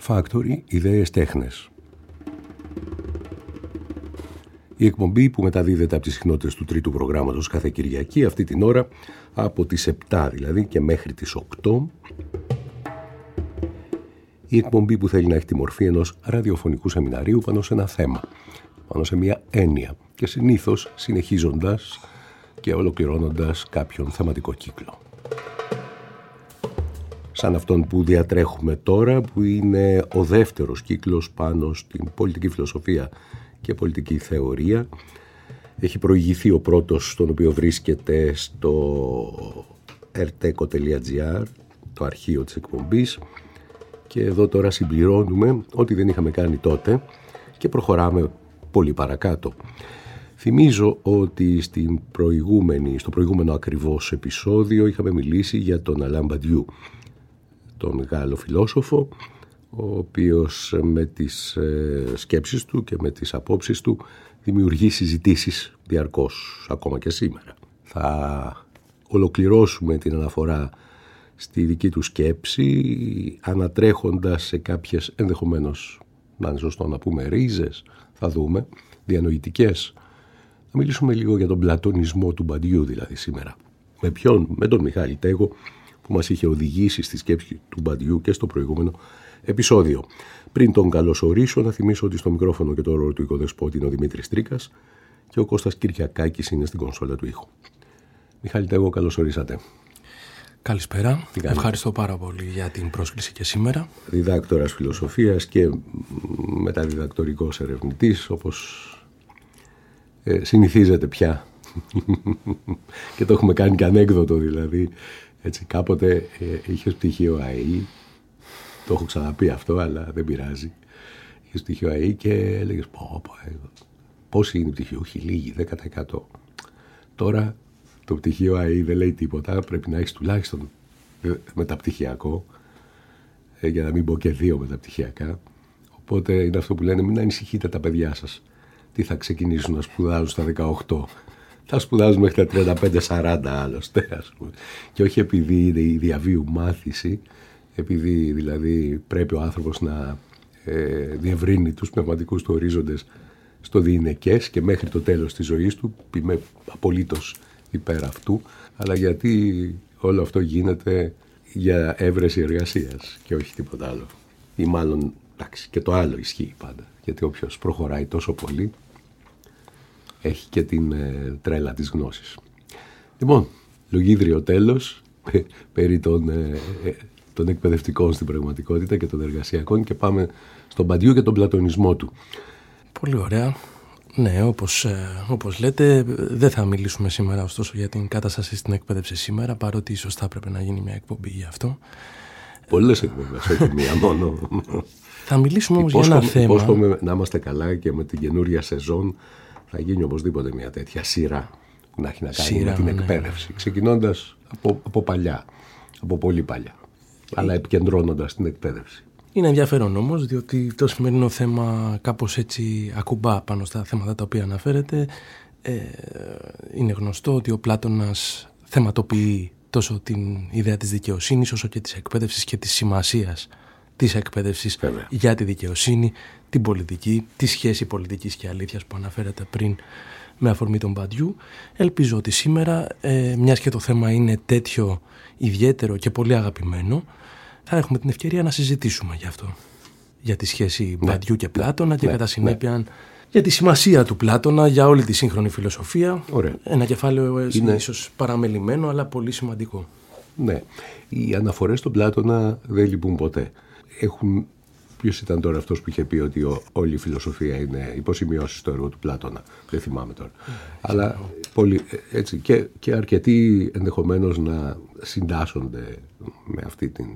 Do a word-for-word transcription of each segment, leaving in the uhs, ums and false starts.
Factory, ιδέες τέχνες. Η εκπομπή που μεταδίδεται από τις συχνότητες του τρίτου προγράμματος κάθε Κυριακή, αυτή την ώρα, από τις επτά δηλαδή και μέχρι τις οκτώ. Η εκπομπή που θέλει να έχει τη μορφή ενός ραδιοφωνικού σεμιναρίου πάνω σε ένα θέμα, πάνω σε μια έννοια και συνήθως συνεχίζοντας και ολοκληρώνοντας κάποιον θεματικό κύκλο. Σαν αυτόν που διατρέχουμε τώρα, που είναι ο δεύτερος κύκλος πάνω στην πολιτική φιλοσοφία και πολιτική θεωρία. Έχει προηγηθεί ο πρώτος, στον οποίο βρίσκεται στο ερτέκο τελεία τζι άρ, το αρχείο της εκπομπής, και εδώ τώρα συμπληρώνουμε ό,τι δεν είχαμε κάνει τότε και προχωράμε πολύ παρακάτω. Θυμίζω ότι στην προηγούμενη, στο προηγούμενο ακριβώς επεισόδιο είχαμε μιλήσει για τον Αλάν Μπαντιού, τον Γάλλο φιλόσοφο, ο οποίος με τις ε, σκέψεις του και με τις απόψεις του δημιουργεί συζητήσεις διαρκώς, ακόμα και σήμερα. Θα ολοκληρώσουμε την αναφορά στη δική του σκέψη, ανατρέχοντας σε κάποιες, ενδεχομένως να είναι σωστό να πούμε ρίζες, θα δούμε, διανοητικές. Θα μιλήσουμε λίγο για τον πλατωνισμό του Μπαντιού δηλαδή σήμερα. Με ποιον? Με τον Μιχάλη Τέγο, που μας είχε οδηγήσει στη σκέψη του Μπαντιού και στο προηγούμενο επεισόδιο. Πριν τον καλωσορίσω, να θυμίσω ότι στο μικρόφωνο και το ρόλο του οικοδεσπότη είναι ο Δημήτρης Τρίκας και ο Κώστας Κυριακάκης είναι στην κονσόλα του ήχου. Μιχάλη Τέγο, καλώς ορίσατε. Καλησπέρα. Ευχαριστώ πάρα πολύ για την πρόσκληση και σήμερα. Διδάκτορας φιλοσοφίας και μεταδιδακτορικός ερευνητής, όπως ε, συνηθίζεται πια. Και το έχουμε κάνει και ανέκδοτο δηλαδή. Έτσι, κάποτε ε, είχες πτυχίο ΑΕΗ, το έχω ξαναπεί αυτό, αλλά δεν πειράζει. Είχες πτυχίο ΑΕΗ και έλεγες πω, πω, ε, πόσοι είναι οι πτυχιούχοι? Λίγοι, δέκα τοις εκατό. Τώρα το πτυχίο ΑΕΗ δεν λέει τίποτα, πρέπει να έχεις τουλάχιστον μεταπτυχιακό, ε, για να μην πω και δύο μεταπτυχιακά. Οπότε είναι αυτό που λένε, μην ανησυχείτε τα παιδιά σας. Τι θα ξεκινήσουν να σπουδάζουν στα δεκαοκτώ. Θα σπουδάζουν μέχρι τα τριάντα πέντε σαράντα άλλωστε, ας πούμε. Και όχι επειδή είναι η διαβίου μάθηση, επειδή δηλαδή πρέπει ο άνθρωπος να ε, διευρύνει τους πνευματικούς του ορίζοντες στο διηνεκές και μέχρι το τέλος της ζωής του, είμαι απολύτως υπέρ αυτού, αλλά γιατί όλο αυτό γίνεται για έβρεση εργασίας και όχι τίποτα άλλο. Ή μάλλον, εντάξει, και το άλλο ισχύει πάντα, γιατί όποιος προχωράει τόσο πολύ έχει και την ε, τρέλα της γνώσης. Λοιπόν, λογίδριο τέλος περί των, ε, ε, των εκπαιδευτικών στην πραγματικότητα και των εργασιακών, και πάμε στον Μπαντιού και τον πλατωνισμό του. Πολύ ωραία. Ναι, όπως, ε, όπως λέτε, δεν θα μιλήσουμε σήμερα ωστόσο για την κατάσταση στην εκπαίδευση σήμερα, παρότι ίσως θα έπρεπε να γίνει μια εκπομπή γι' αυτό. Πολλές εκπομπές, όχι μία μόνο. Θα μιλήσουμε όμως για ένα θέμα. Υπόσχομαι να είμαστε καλά και με την καινούρια σεζόν θα γίνει οπωσδήποτε μια τέτοια σειρά που να έχει να κάνει σειρά, με την ναι. εκπαίδευση. Ξεκινώντας από, από παλιά, από πολύ παλιά, αλλά επικεντρώνοντας την εκπαίδευση. Είναι ενδιαφέρον όμως, διότι το σημερινό θέμα κάπως έτσι ακουμπά πάνω στα θέματα τα οποία αναφέρεται. Ε, είναι γνωστό ότι ο Πλάτωνας θεματοποιεί τόσο την ιδέα της δικαιοσύνης όσο και της εκπαίδευσης και της σημασίας της εκπαίδευσης Βέβαια. για τη δικαιοσύνη, την πολιτική, τη σχέση πολιτικής και αλήθειας που αναφέρατε πριν με αφορμή τον Μπαντιού. Ελπίζω ότι σήμερα, ε, μιας και το θέμα είναι τέτοιο ιδιαίτερο και πολύ αγαπημένο, θα έχουμε την ευκαιρία να συζητήσουμε γι' αυτό. Για τη σχέση ναι. Μπαντιού και Πλάτωνα και ναι. κατά συνέπεια ναι. για τη σημασία του Πλάτωνα για όλη τη σύγχρονη φιλοσοφία. Ωραία. Ένα κεφάλαιο είναι ίσως παραμελημένο, αλλά πολύ σημαντικό. Ναι. Οι αναφορές στον Πλάτωνα δεν λείπουν ποτέ. Έχουν... Ποιος ήταν τώρα αυτός που είχε πει ότι ο, όλη η φιλοσοφία είναι υποσημειώσεις στο έργο του Πλάτωνα? Δεν θυμάμαι τώρα. Mm, Αλλά πολύ, έτσι, και, και αρκετοί ενδεχομένως να συντάσσονται με αυτή την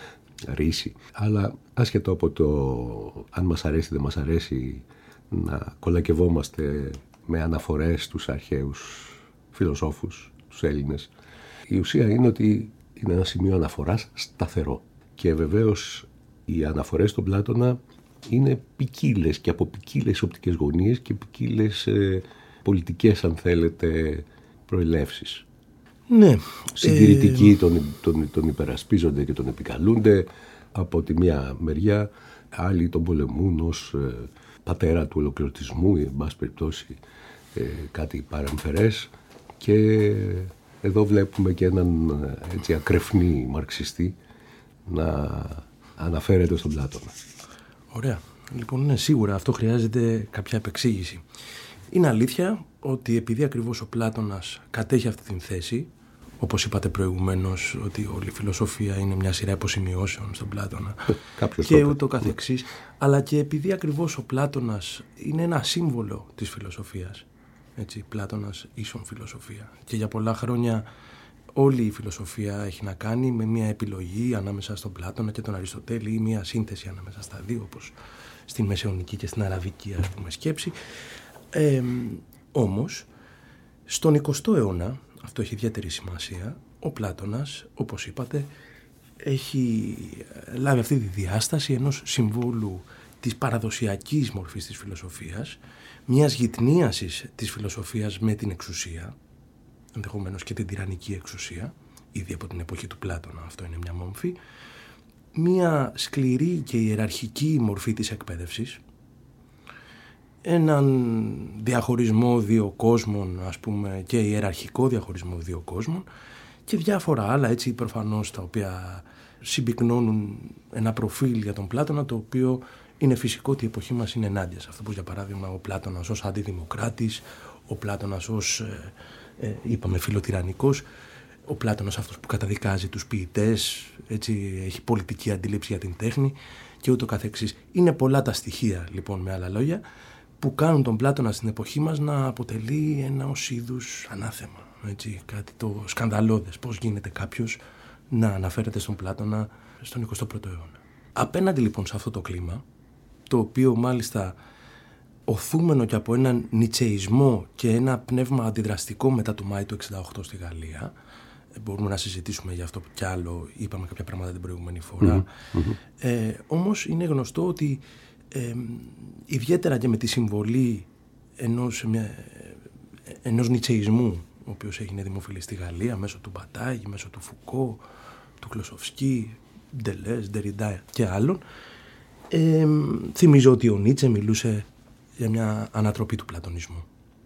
ρίση. Αλλά άσχετο από το αν μας αρέσει ή δεν μας αρέσει να κολακευόμαστε με αναφορές στους αρχαίους φιλοσόφους, τους Έλληνες, η ουσία είναι ότι είναι ένα σημείο αναφοράς σταθερό. Και βεβαίως οι αναφορές στον Πλάτωνα είναι ποικίλες και από ποικίλες οπτικές γωνίες και ποικίλες ε, πολιτικές, αν θέλετε, προελεύσεις. Ναι. Συντηρητικοί ε... τον, τον, τον υπερασπίζονται και τον επικαλούνται από τη μία μεριά, άλλοι τον πολεμούν ως ε, πατέρα του ολοκληρωτισμού ή εν πάση περιπτώσει ε, κάτι παρεμφερές, και εδώ βλέπουμε και έναν έτσι ακρεφνή μαρξιστή να αναφέρεται στον Πλάτωνα. Ωραία. Λοιπόν, ναι, σίγουρα αυτό χρειάζεται κάποια επεξήγηση. Είναι αλήθεια ότι επειδή ακριβώς ο Πλάτωνας κατέχει αυτή την θέση, όπως είπατε προηγουμένως, ότι όλη η φιλοσοφία είναι μια σειρά υποσημειώσεων στον Πλάτωνα και ούτω καθεξής, αλλά και επειδή ακριβώς ο Πλάτωνας είναι ένα σύμβολο της φιλοσοφίας, έτσι, Πλάτωνας ίσον φιλοσοφία, και για πολλά χρόνια όλη η φιλοσοφία έχει να κάνει με μια επιλογή ανάμεσα στον Πλάτωνα και τον Αριστοτέλη ή μια σύνθεση ανάμεσα στα δύο, όπως στην μεσαιωνική και στην αραβική, ας πούμε, σκέψη. Ε, όμως, στον εικοστό αιώνα, αυτό έχει ιδιαίτερη σημασία, ο Πλάτωνας, όπως είπατε, έχει λάβει αυτή τη διάσταση ενός συμβόλου της παραδοσιακής μορφής της φιλοσοφίας, μιας γυτνίασης της φιλοσοφίας με την εξουσία, ενδεχομένως και την τυραννική εξουσία, ήδη από την εποχή του Πλάτωνα αυτό είναι μια μόμφη, μια σκληρή και ιεραρχική μορφή της εκπαίδευσης, έναν διαχωρισμό δύο κόσμων, ας πούμε, και ιεραρχικό διαχωρισμό δύο κόσμων και διάφορα άλλα, έτσι, προφανώς, τα οποία συμπυκνώνουν ένα προφίλ για τον Πλάτωνα, το οποίο είναι φυσικό ότι η εποχή μας είναι ενάντια σε αυτό, που για παράδειγμα ο Πλάτωνας ως αντιδημοκράτης, ο Πλάτωνας ως, ε, ε, είπαμε, φιλοτυραννικός, ο Πλάτωνας αυτός που καταδικάζει τους ποιητές, έτσι, έχει πολιτική αντίληψη για την τέχνη και ούτω καθεξής. Είναι πολλά τα στοιχεία, λοιπόν, με άλλα λόγια, που κάνουν τον Πλάτωνα στην εποχή μας να αποτελεί ένα ως είδους ανάθεμα, έτσι, κάτι το σκανδαλώδες. Πώς γίνεται κάποιος να αναφέρεται στον Πλάτωνα στον εικοστό πρώτο αιώνα. Απέναντι λοιπόν σε αυτό το κλίμα, το οποίο μάλιστα οθούμενο και από έναν νιτσεϊσμό και ένα πνεύμα αντιδραστικό μετά το Μάη του εξήντα οκτώ στη Γαλλία, μπορούμε να συζητήσουμε για αυτό κι άλλο, είπαμε κάποια πράγματα την προηγούμενη φορά, mm-hmm. ε, όμως είναι γνωστό ότι ε, ιδιαίτερα και με τη συμβολή ενός, μια, ενός νιτσεϊσμού, ο οποίος έγινε δημοφιλής στη Γαλλία μέσω του Μπατάγη, μέσω του Φουκώ, του Κλωσοφσκή, Ντελές, Ντεριντά και άλλων, ε, θυμίζω ότι ο Νίτσε μιλούσε για μια ανατροπή του πλατωνισμού.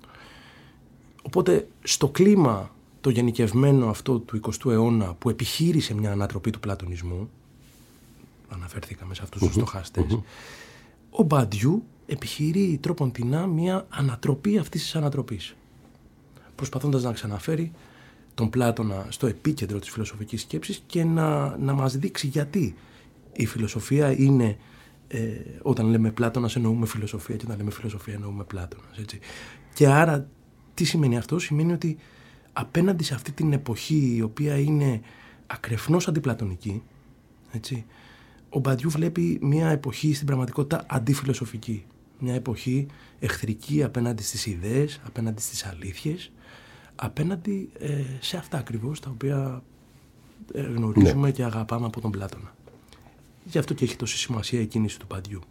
Οπότε στο κλίμα το γενικευμένο αυτό του εικοστού αιώνα που επιχείρησε μια ανατροπή του πλατωνισμού, αναφέρθηκαμε σε αυτούς τους στοχαστές, mm-hmm. ο Μπαντιού επιχειρεί τρόποντινά μια ανατροπή αυτής της ανατροπής, προσπαθώντας να ξαναφέρει τον Πλάτωνα στο επίκεντρο της φιλοσοφικής σκέψης και να, να μας δείξει γιατί η φιλοσοφία είναι, ε, όταν λέμε Πλάτωνας εννοούμε φιλοσοφία και όταν λέμε φιλοσοφία εννοούμε Πλάτωνας, έτσι. Και άρα τι σημαίνει αυτό? Σημαίνει ότι απέναντι σε αυτή την εποχή η οποία είναι ακρεφνώς αντιπλατωνική, έτσι, ο Μπαντιού βλέπει μια εποχή στην πραγματικότητα αντιφιλοσοφική, μια εποχή εχθρική απέναντι στις ιδέες, απέναντι στις αλήθειες, απέναντι ε, σε αυτά ακριβώς τα οποία ε, γνωρίζουμε ναι. και αγαπάμε από τον Πλάτωνα. Γι' αυτό και έχει τόση σημασία η κίνηση του Μπαντιού.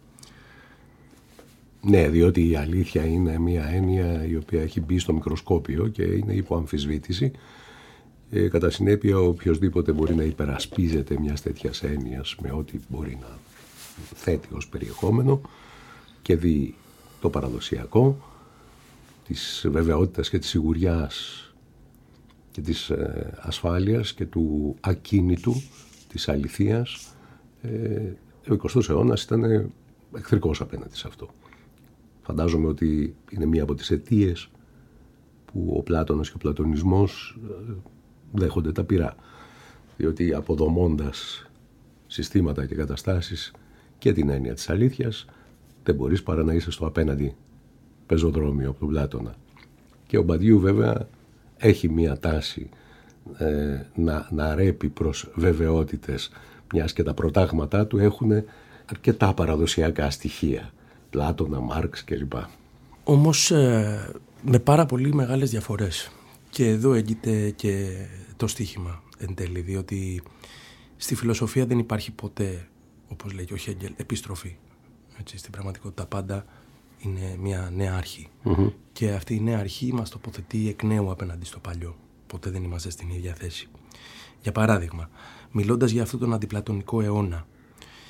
Ναι, διότι η αλήθεια είναι μια έννοια η οποία έχει μπει στο μικροσκόπιο και είναι υπό αμφισβήτηση. Ε, κατά συνέπεια, οποιοσδήποτε μπορεί να υπερασπίζεται μιας τέτοιας έννοιας με ό,τι μπορεί να θέτει ως περιεχόμενο και δει το παραδοσιακό, της βεβαιότητας και της σιγουριάς και της ε, ασφάλειας και του ακίνητου, της αληθείας, ε, ο εικοστός αιώνας ήταν εχθρικός απέναντι σε αυτό. Φαντάζομαι ότι είναι μία από τις αιτίες που ο Πλάτωνας και ο πλατωνισμός δέχονται τα πυρά. Διότι αποδομώντας συστήματα και καταστάσεις και την έννοια της αλήθειας, δεν μπορείς παρά να είσαι στο απέναντι πεζοδρόμιο από τον Πλάτωνα. Και ο Μπαντιού βέβαια έχει μία τάση ε, να, να ρέπει προς βεβαιότητες, μιας και τα προτάγματά του έχουν αρκετά παραδοσιακά στοιχεία. Πλάτωνα, Μάρξ κλπ. Όμως ε, με πάρα πολύ μεγάλες διαφορές. Και εδώ έγκυται και το στοίχημα εν τέλει, διότι στη φιλοσοφία δεν υπάρχει ποτέ, όπως λέει και ο Χέγκελ, επιστροφή. Έτσι, στην πραγματικότητα πάντα είναι μια νέα αρχή. Mm-hmm. Και αυτή η νέα αρχή μας τοποθετεί εκ νέου απέναντι στο παλιό. Ποτέ δεν είμαστε στην ίδια θέση. Για παράδειγμα, μιλώντας για αυτόν τον αντιπλατωνικό αιώνα,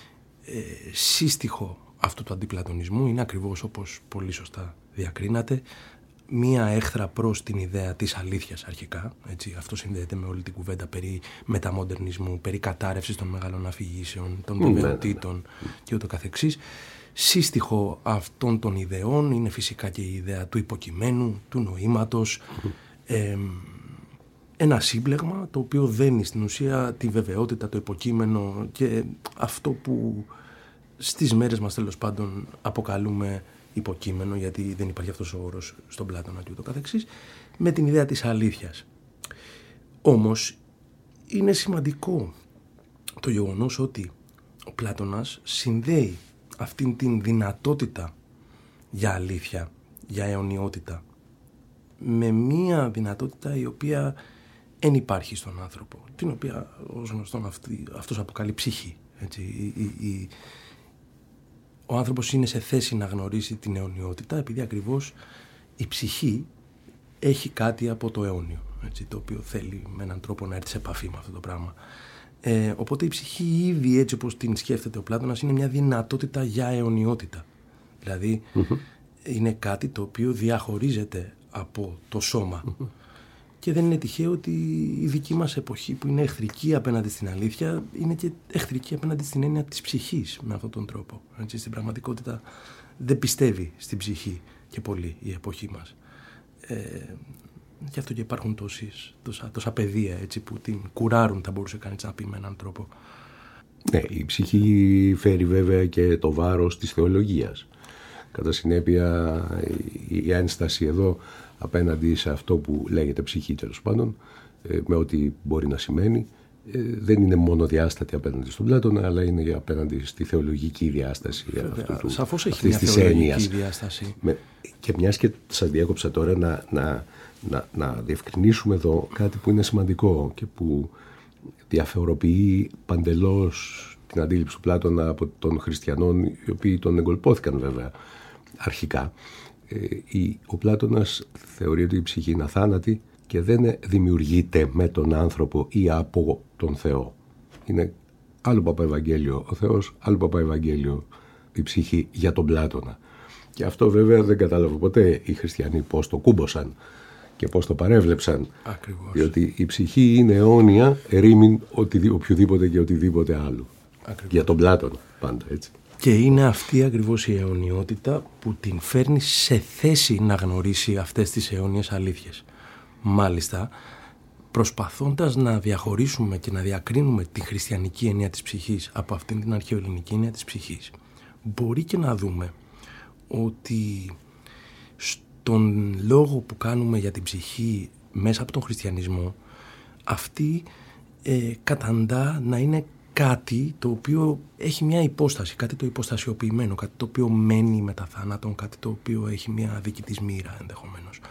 ε, σύστιχο αυτού του αντιπλατωνισμού είναι ακριβώς όπως πολύ σωστά διακρίνατε, μία έχθρα προς την ιδέα της αλήθειας αρχικά. Έτσι, αυτό συνδέεται με όλη την κουβέντα περί μεταμοντερνισμού, περί κατάρρευσης των μεγάλων αφηγήσεων, των βεβαιοτήτων και ούτω καθεξής. Σύστιχο αυτών των ιδεών είναι φυσικά και η ιδέα του υποκειμένου, του νοήματος, ε, ένα σύμπλεγμα το οποίο δένει στην ουσία τη βεβαιότητα, το υποκείμενο και αυτό που στις μέρες μας τέλος πάντων αποκαλούμε υποκείμενο, γιατί δεν υπάρχει αυτός ο όρος στον Πλάτωνα και ούτω καθεξής, με την ιδέα της αλήθειας. Όμως είναι σημαντικό το γεγονός ότι ο Πλάτωνας συνδέει αυτήν την δυνατότητα για αλήθεια, για αιωνιότητα, με μία δυνατότητα η οποία εν υπάρχει στον άνθρωπο, την οποία ως γνωστόν αυτή, αυτός αποκαλεί ψυχή. Έτσι, η, η, η, ο άνθρωπος είναι σε θέση να γνωρίσει την αιωνιότητα επειδή ακριβώς η ψυχή έχει κάτι από το αιώνιο, έτσι, το οποίο θέλει με έναν τρόπο να έρθει σε επαφή με αυτό το πράγμα. Ε, οπότε η ψυχή ήδη, έτσι όπως την σκέφτεται ο Πλάτωνας, είναι μια δυνατότητα για αιωνιότητα. Δηλαδή mm-hmm. είναι κάτι το οποίο διαχωρίζεται από το σώμα. Mm-hmm. Και δεν είναι τυχαίο ότι η δική μας εποχή, που είναι εχθρική απέναντι στην αλήθεια, είναι και εχθρική απέναντι στην έννοια της ψυχής με αυτόν τον τρόπο. Έτσι, στην πραγματικότητα δεν πιστεύει στην ψυχή και πολύ η εποχή μας. Ε, γι' αυτό και υπάρχουν τόσες, τόσα, τόσα παιδεία, έτσι, που την κουράρουν, θα μπορούσε κανείς να πει με έναν τρόπο. Ναι, η ψυχή φέρει βέβαια και το βάρος της θεολογίας. Κατά συνέπεια η ένσταση εδώ απέναντι σε αυτό που λέγεται ψυχή, τέλος πάντων, με ό,τι μπορεί να σημαίνει, δεν είναι μόνο διάστατη απέναντι στον Πλάτωνα, αλλά είναι απέναντι στη θεολογική διάσταση. Βέβαια, του, σαφώς έχει μια θεολογική έννοιας. Διάσταση. Με, και μιας και σας διέκοψα τώρα να, να, να, να διευκρινίσουμε εδώ κάτι που είναι σημαντικό και που διαφοροποιεί παντελώς την αντίληψη του Πλάτωνα από των χριστιανών, οι οποίοι τον εγκολπώθηκαν βέβαια αρχικά. Ο Πλάτωνας θεωρεί ότι η ψυχή είναι αθάνατη και δεν δημιουργείται με τον άνθρωπο ή από τον Θεό. Είναι άλλο Παπαευαγγέλιο ο Θεός, άλλο Παπαευαγγέλιο η ψυχή για τον Πλάτωνα. Και αυτό βέβαια δεν κατάλαβε ποτέ οι χριστιανοί πώς το κούμποσαν και πώς το παρέβλεψαν. Ακριβώς. Διότι η ψυχή είναι αιώνια, ερήμην οποιοδήποτε και οτιδήποτε άλλο. Ακριβώς. Για τον Πλάτωνα πάντα, έτσι. Και είναι αυτή ακριβώς η αιωνιότητα που την φέρνει σε θέση να γνωρίσει αυτές τις αιώνιες αλήθειες. Μάλιστα, προσπαθώντας να διαχωρίσουμε και να διακρίνουμε τη χριστιανική έννοια της ψυχής από αυτήν την αρχαιοελληνική έννοια της ψυχής, μπορεί και να δούμε ότι στον λόγο που κάνουμε για την ψυχή μέσα από τον χριστιανισμό, αυτή ε, καταντά να είναι κάτι το οποίο έχει μια υπόσταση, κάτι το υποστασιοποιημένο, κάτι το οποίο μένει μετά θάνατον, κάτι το οποίο έχει μια δική της μοίρα ενδεχομένως.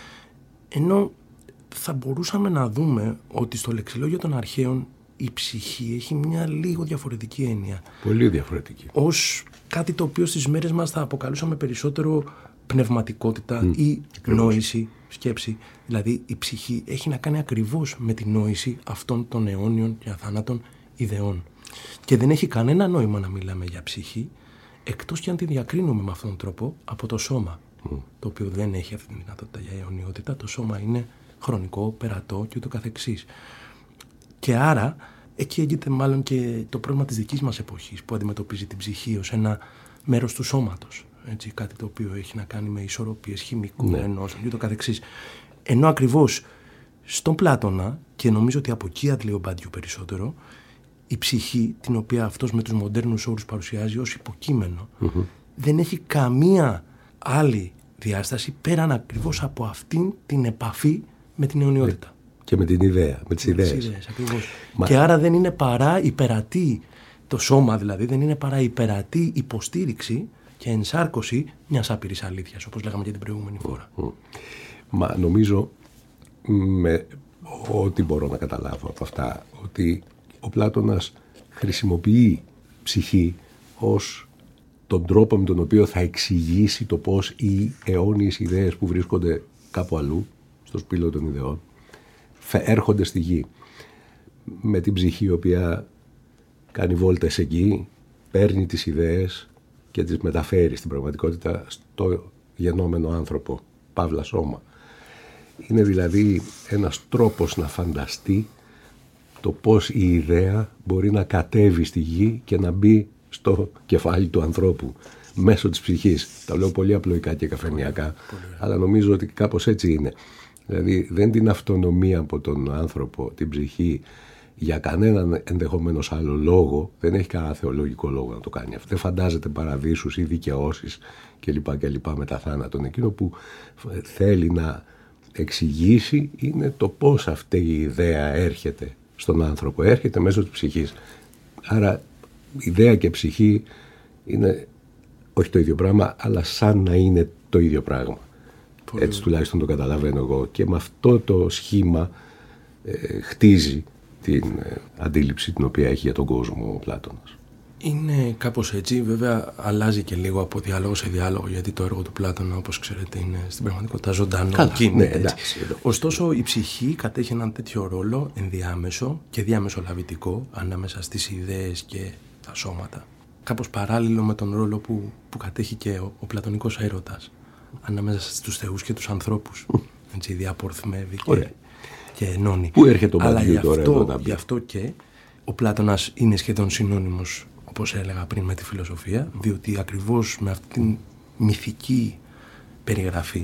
Ενώ θα μπορούσαμε να δούμε ότι στο λεξιλόγιο των αρχαίων η ψυχή έχει μια λίγο διαφορετική έννοια. Πολύ διαφορετική. Ως κάτι το οποίο στις μέρες μας θα αποκαλούσαμε περισσότερο πνευματικότητα mm, ή ακριβώς. Νόηση, σκέψη. Δηλαδή η ψυχή έχει να κάνει ακριβώς με τη νόηση αυτών των αιώνιων και αθάνατων ιδεών. Και δεν έχει κανένα νόημα να μιλάμε για ψυχή, εκτός και αν τη διακρίνουμε με αυτόν τον τρόπο από το σώμα, mm. το οποίο δεν έχει αυτή τη δυνατότητα για αιωνιότητα. Το σώμα είναι χρονικό, περατό και ούτω καθεξής. Και άρα εκεί έγκυται μάλλον και το πρόβλημα της δικής μας εποχής, που αντιμετωπίζει την ψυχή ως ένα μέρος του σώματος. Έτσι, κάτι το οποίο έχει να κάνει με ισορροπίες χημικού ναι. ενώσεων και ούτω καθεξής. Ενώ ακριβώς στον Πλάτωνα, και νομίζω ότι από εκεί αντλεί ο Μπαντιού περισσότερο, η ψυχή, την οποία αυτός με τους μοντέρνους όρους παρουσιάζει ως υποκείμενο, mm-hmm. δεν έχει καμία άλλη διάσταση πέραν ακριβώς από αυτήν την επαφή με την αιωνιότητα. Και με την ιδέα, με τις με ιδέες. Τις ιδέες ακριβώς. Μα... Και άρα δεν είναι παρά υπερατή, το σώμα δηλαδή, δεν είναι παρά υπερατή υποστήριξη και ενσάρκωση μιας άπειρης αλήθειας, όπως λέγαμε και την προηγούμενη φορά. Mm-hmm. Μα νομίζω, με ό,τι μπορώ να καταλάβω από αυτά, ότι ο Πλάτωνας χρησιμοποιεί ψυχή ως τον τρόπο με τον οποίο θα εξηγήσει το πώς οι αιώνιες ιδέες που βρίσκονται κάπου αλλού, στο σπήλαιο των ιδεών, έρχονται στη γη. Με την ψυχή η οποία κάνει βόλτες εκεί παίρνει τις ιδέες και τις μεταφέρει στην πραγματικότητα στο γενόμενο άνθρωπο, παύλα σώμα. Είναι δηλαδή ένας τρόπος να φανταστεί το πώς η ιδέα μπορεί να κατέβει στη γη και να μπει στο κεφάλι του ανθρώπου μέσω της ψυχής. Τα λέω πολύ απλοϊκά και καφενειακά, αλλά νομίζω ότι κάπως έτσι είναι. Δηλαδή δεν την αυτονομία από τον άνθρωπο, την ψυχή, για κανέναν ενδεχομένως άλλο λόγο, δεν έχει κανένα θεολογικό λόγο να το κάνει αυτό. Δεν φαντάζεται παραδείσους ή δικαιώσεις κλπ. κλπ. Μετά θάνατον. Εκείνο που θέλει να εξηγήσει είναι το πώς αυτή η ιδέα έρχεται στον άνθρωπο. Έρχεται μέσω της ψυχής. Άρα ιδέα και ψυχή είναι όχι το ίδιο πράγμα, αλλά σαν να είναι το ίδιο πράγμα. Πολύ έτσι τουλάχιστον το καταλαβαίνω εγώ. Και με αυτό το σχήμα ε, χτίζει την ε, αντίληψη την οποία έχει για τον κόσμο ο Πλάτωνας. Είναι κάπως έτσι, βέβαια αλλάζει και λίγο από διάλογο σε διάλογο, γιατί το έργο του Πλάτωνα, όπως ξέρετε, είναι στην πραγματικότητα ζωντανό. Καλά, ναι, εντάξει, ωστόσο η ψυχή κατέχει έναν τέτοιο ρόλο ενδιάμεσο και διαμεσολαβητικό ανάμεσα στις ιδέες και τα σώματα. Κάπως παράλληλο με τον ρόλο που, που κατέχει και ο, ο πλατωνικός έρωτας ανάμεσα στους θεούς και τους ανθρώπους. Έτσι διαπορθμεύει και, και ενώνει. Πού έρχεται ο Αλλά Μπαντιού τώρα εδώ να πει. Γι' αυτό και ο Πλάτωνας είναι σχεδόν συνώνυμος, όπως έλεγα πριν, με τη φιλοσοφία, διότι ακριβώς με αυτή την μυθική περιγραφή,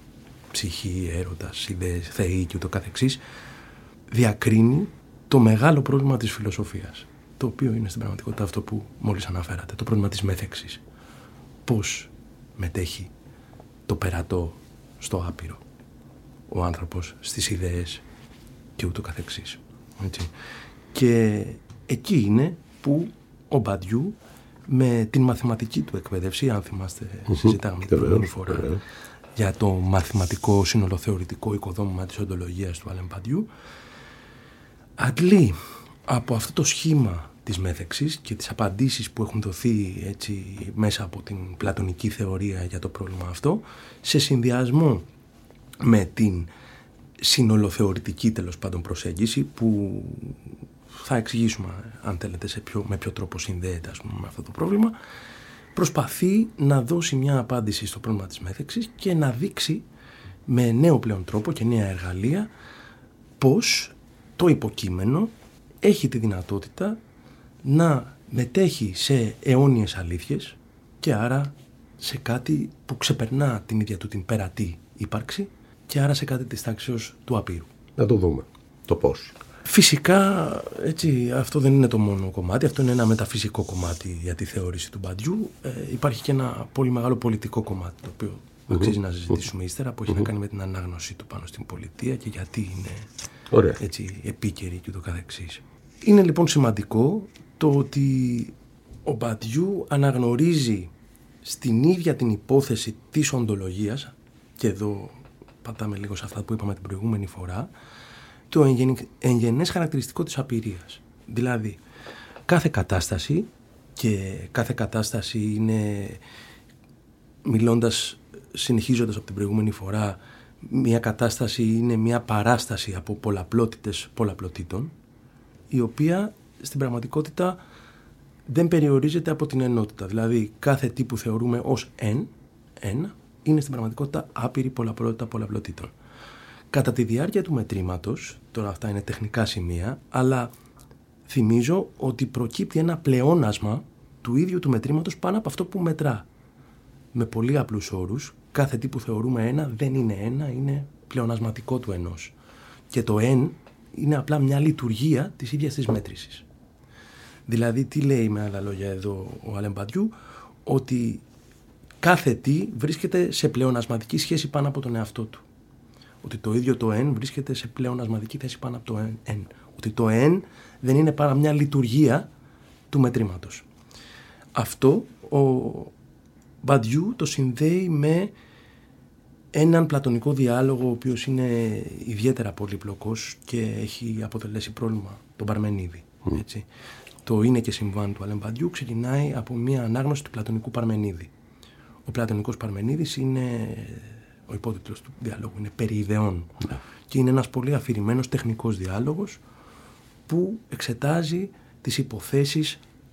ψυχή, έρωτας, ιδέες, θεοί και ούτω καθεξής, διακρίνει το μεγάλο πρόβλημα της φιλοσοφίας, το οποίο είναι στην πραγματικότητα αυτό που μόλις αναφέρατε, το πρόβλημα της μέθεξης. Πώς μετέχει το περατό στο άπειρο, ο άνθρωπος στις ιδέες και ούτω καθεξής. Έτσι. Και εκεί είναι που ο Μπαντιού με την μαθηματική του εκπαίδευση, αν θυμάστε, mm-hmm. συζητάγαμε την προηγούμενη φορά yeah. για το μαθηματικό συνολοθεωρητικό οικοδόμημα της οντολογίας του Αλέν Μπαντιού, αντλεί από αυτό το σχήμα της μέθεξης και τις απαντήσεις που έχουν δοθεί έτσι μέσα από την πλατωνική θεωρία για το πρόβλημα αυτό, σε συνδυασμό με την συνολοθεωρητική τέλος πάντων προσέγγιση που θα εξηγήσουμε αν θέλετε σε ποιο, με ποιο τρόπο συνδέεται ας πούμε, με αυτό το πρόβλημα, προσπαθεί να δώσει μια απάντηση στο πρόβλημα της μέθεξης και να δείξει με νέο πλέον τρόπο και νέα εργαλεία πως το υποκείμενο έχει τη δυνατότητα να μετέχει σε αιώνιες αλήθειες και άρα σε κάτι που ξεπερνά την ίδια του την περατή ύπαρξη και άρα σε κάτι της τάξεως του απείρου. Να το δούμε. Το πώς. Φυσικά, έτσι, αυτό δεν είναι το μόνο κομμάτι, αυτό είναι ένα μεταφυσικό κομμάτι για τη θεώρηση του Μπαντιού. Ε, υπάρχει και ένα πολύ μεγάλο πολιτικό κομμάτι, το οποίο mm-hmm. αξίζει να συζητήσουμε mm-hmm. ύστερα, που έχει mm-hmm. να κάνει με την ανάγνωση του πάνω στην πολιτεία και γιατί είναι έτσι, επίκαιρη και το καθεξής. Είναι λοιπόν σημαντικό το ότι ο Μπαντιού αναγνωρίζει στην ίδια την υπόθεση της οντολογίας, και εδώ πατάμε λίγο σε αυτά που είπαμε την προηγούμενη φορά, το εγγενές χαρακτηριστικό της απειρίας. Δηλαδή, κάθε κατάσταση, και κάθε κατάσταση είναι, μιλώντας, συνεχίζοντας από την προηγούμενη φορά, μια κατάσταση είναι μια παράσταση από πολλαπλότητες πολλαπλοτήτων, η οποία στην πραγματικότητα δεν περιορίζεται από την ενότητα. Δηλαδή, κάθε τι που θεωρούμε ως εν, ένα, είναι στην πραγματικότητα άπειρη πολλαπλότητα πολλαπλοτήτων. Κατά τη διάρκεια του μετρήματος, τώρα αυτά είναι τεχνικά σημεία, αλλά θυμίζω ότι προκύπτει ένα πλεόνασμα του ίδιου του μετρήματος πάνω από αυτό που μετρά. Με πολύ απλούς όρους, κάθε τι που θεωρούμε ένα δεν είναι ένα, είναι πλεονασματικό του ενός. Και το εν είναι απλά μια λειτουργία της ίδιας της μέτρησης. Δηλαδή, τι λέει με άλλα λόγια εδώ ο Αλέν Μπαντιού, ότι κάθε τι βρίσκεται σε πλεονασματική σχέση πάνω από τον εαυτό του. Ότι το ίδιο το εν βρίσκεται σε πλεονασματική θέση πάνω από το εν. Ότι το εν δεν είναι παρά μια λειτουργία του μετρήματος. Αυτό ο Μπαντιού το συνδέει με έναν πλατωνικό διάλογο, ο οποίος είναι ιδιαίτερα πολύπλοκος και έχει αποτελέσει πρόβλημα τον Παρμενίδη. Mm. Έτσι. Το είναι και συμβάν του Αλέν Μπαντιού ξεκινάει από μια ανάγνωση του πλατωνικού Παρμενίδη. Ο πλατωνικός Παρμενίδης είναι, ο υπότιτλος του διαλόγου είναι περί ιδεών. Yeah. Και είναι ένας πολύ αφηρημένος τεχνικός διάλογος που εξετάζει τις υποθέσεις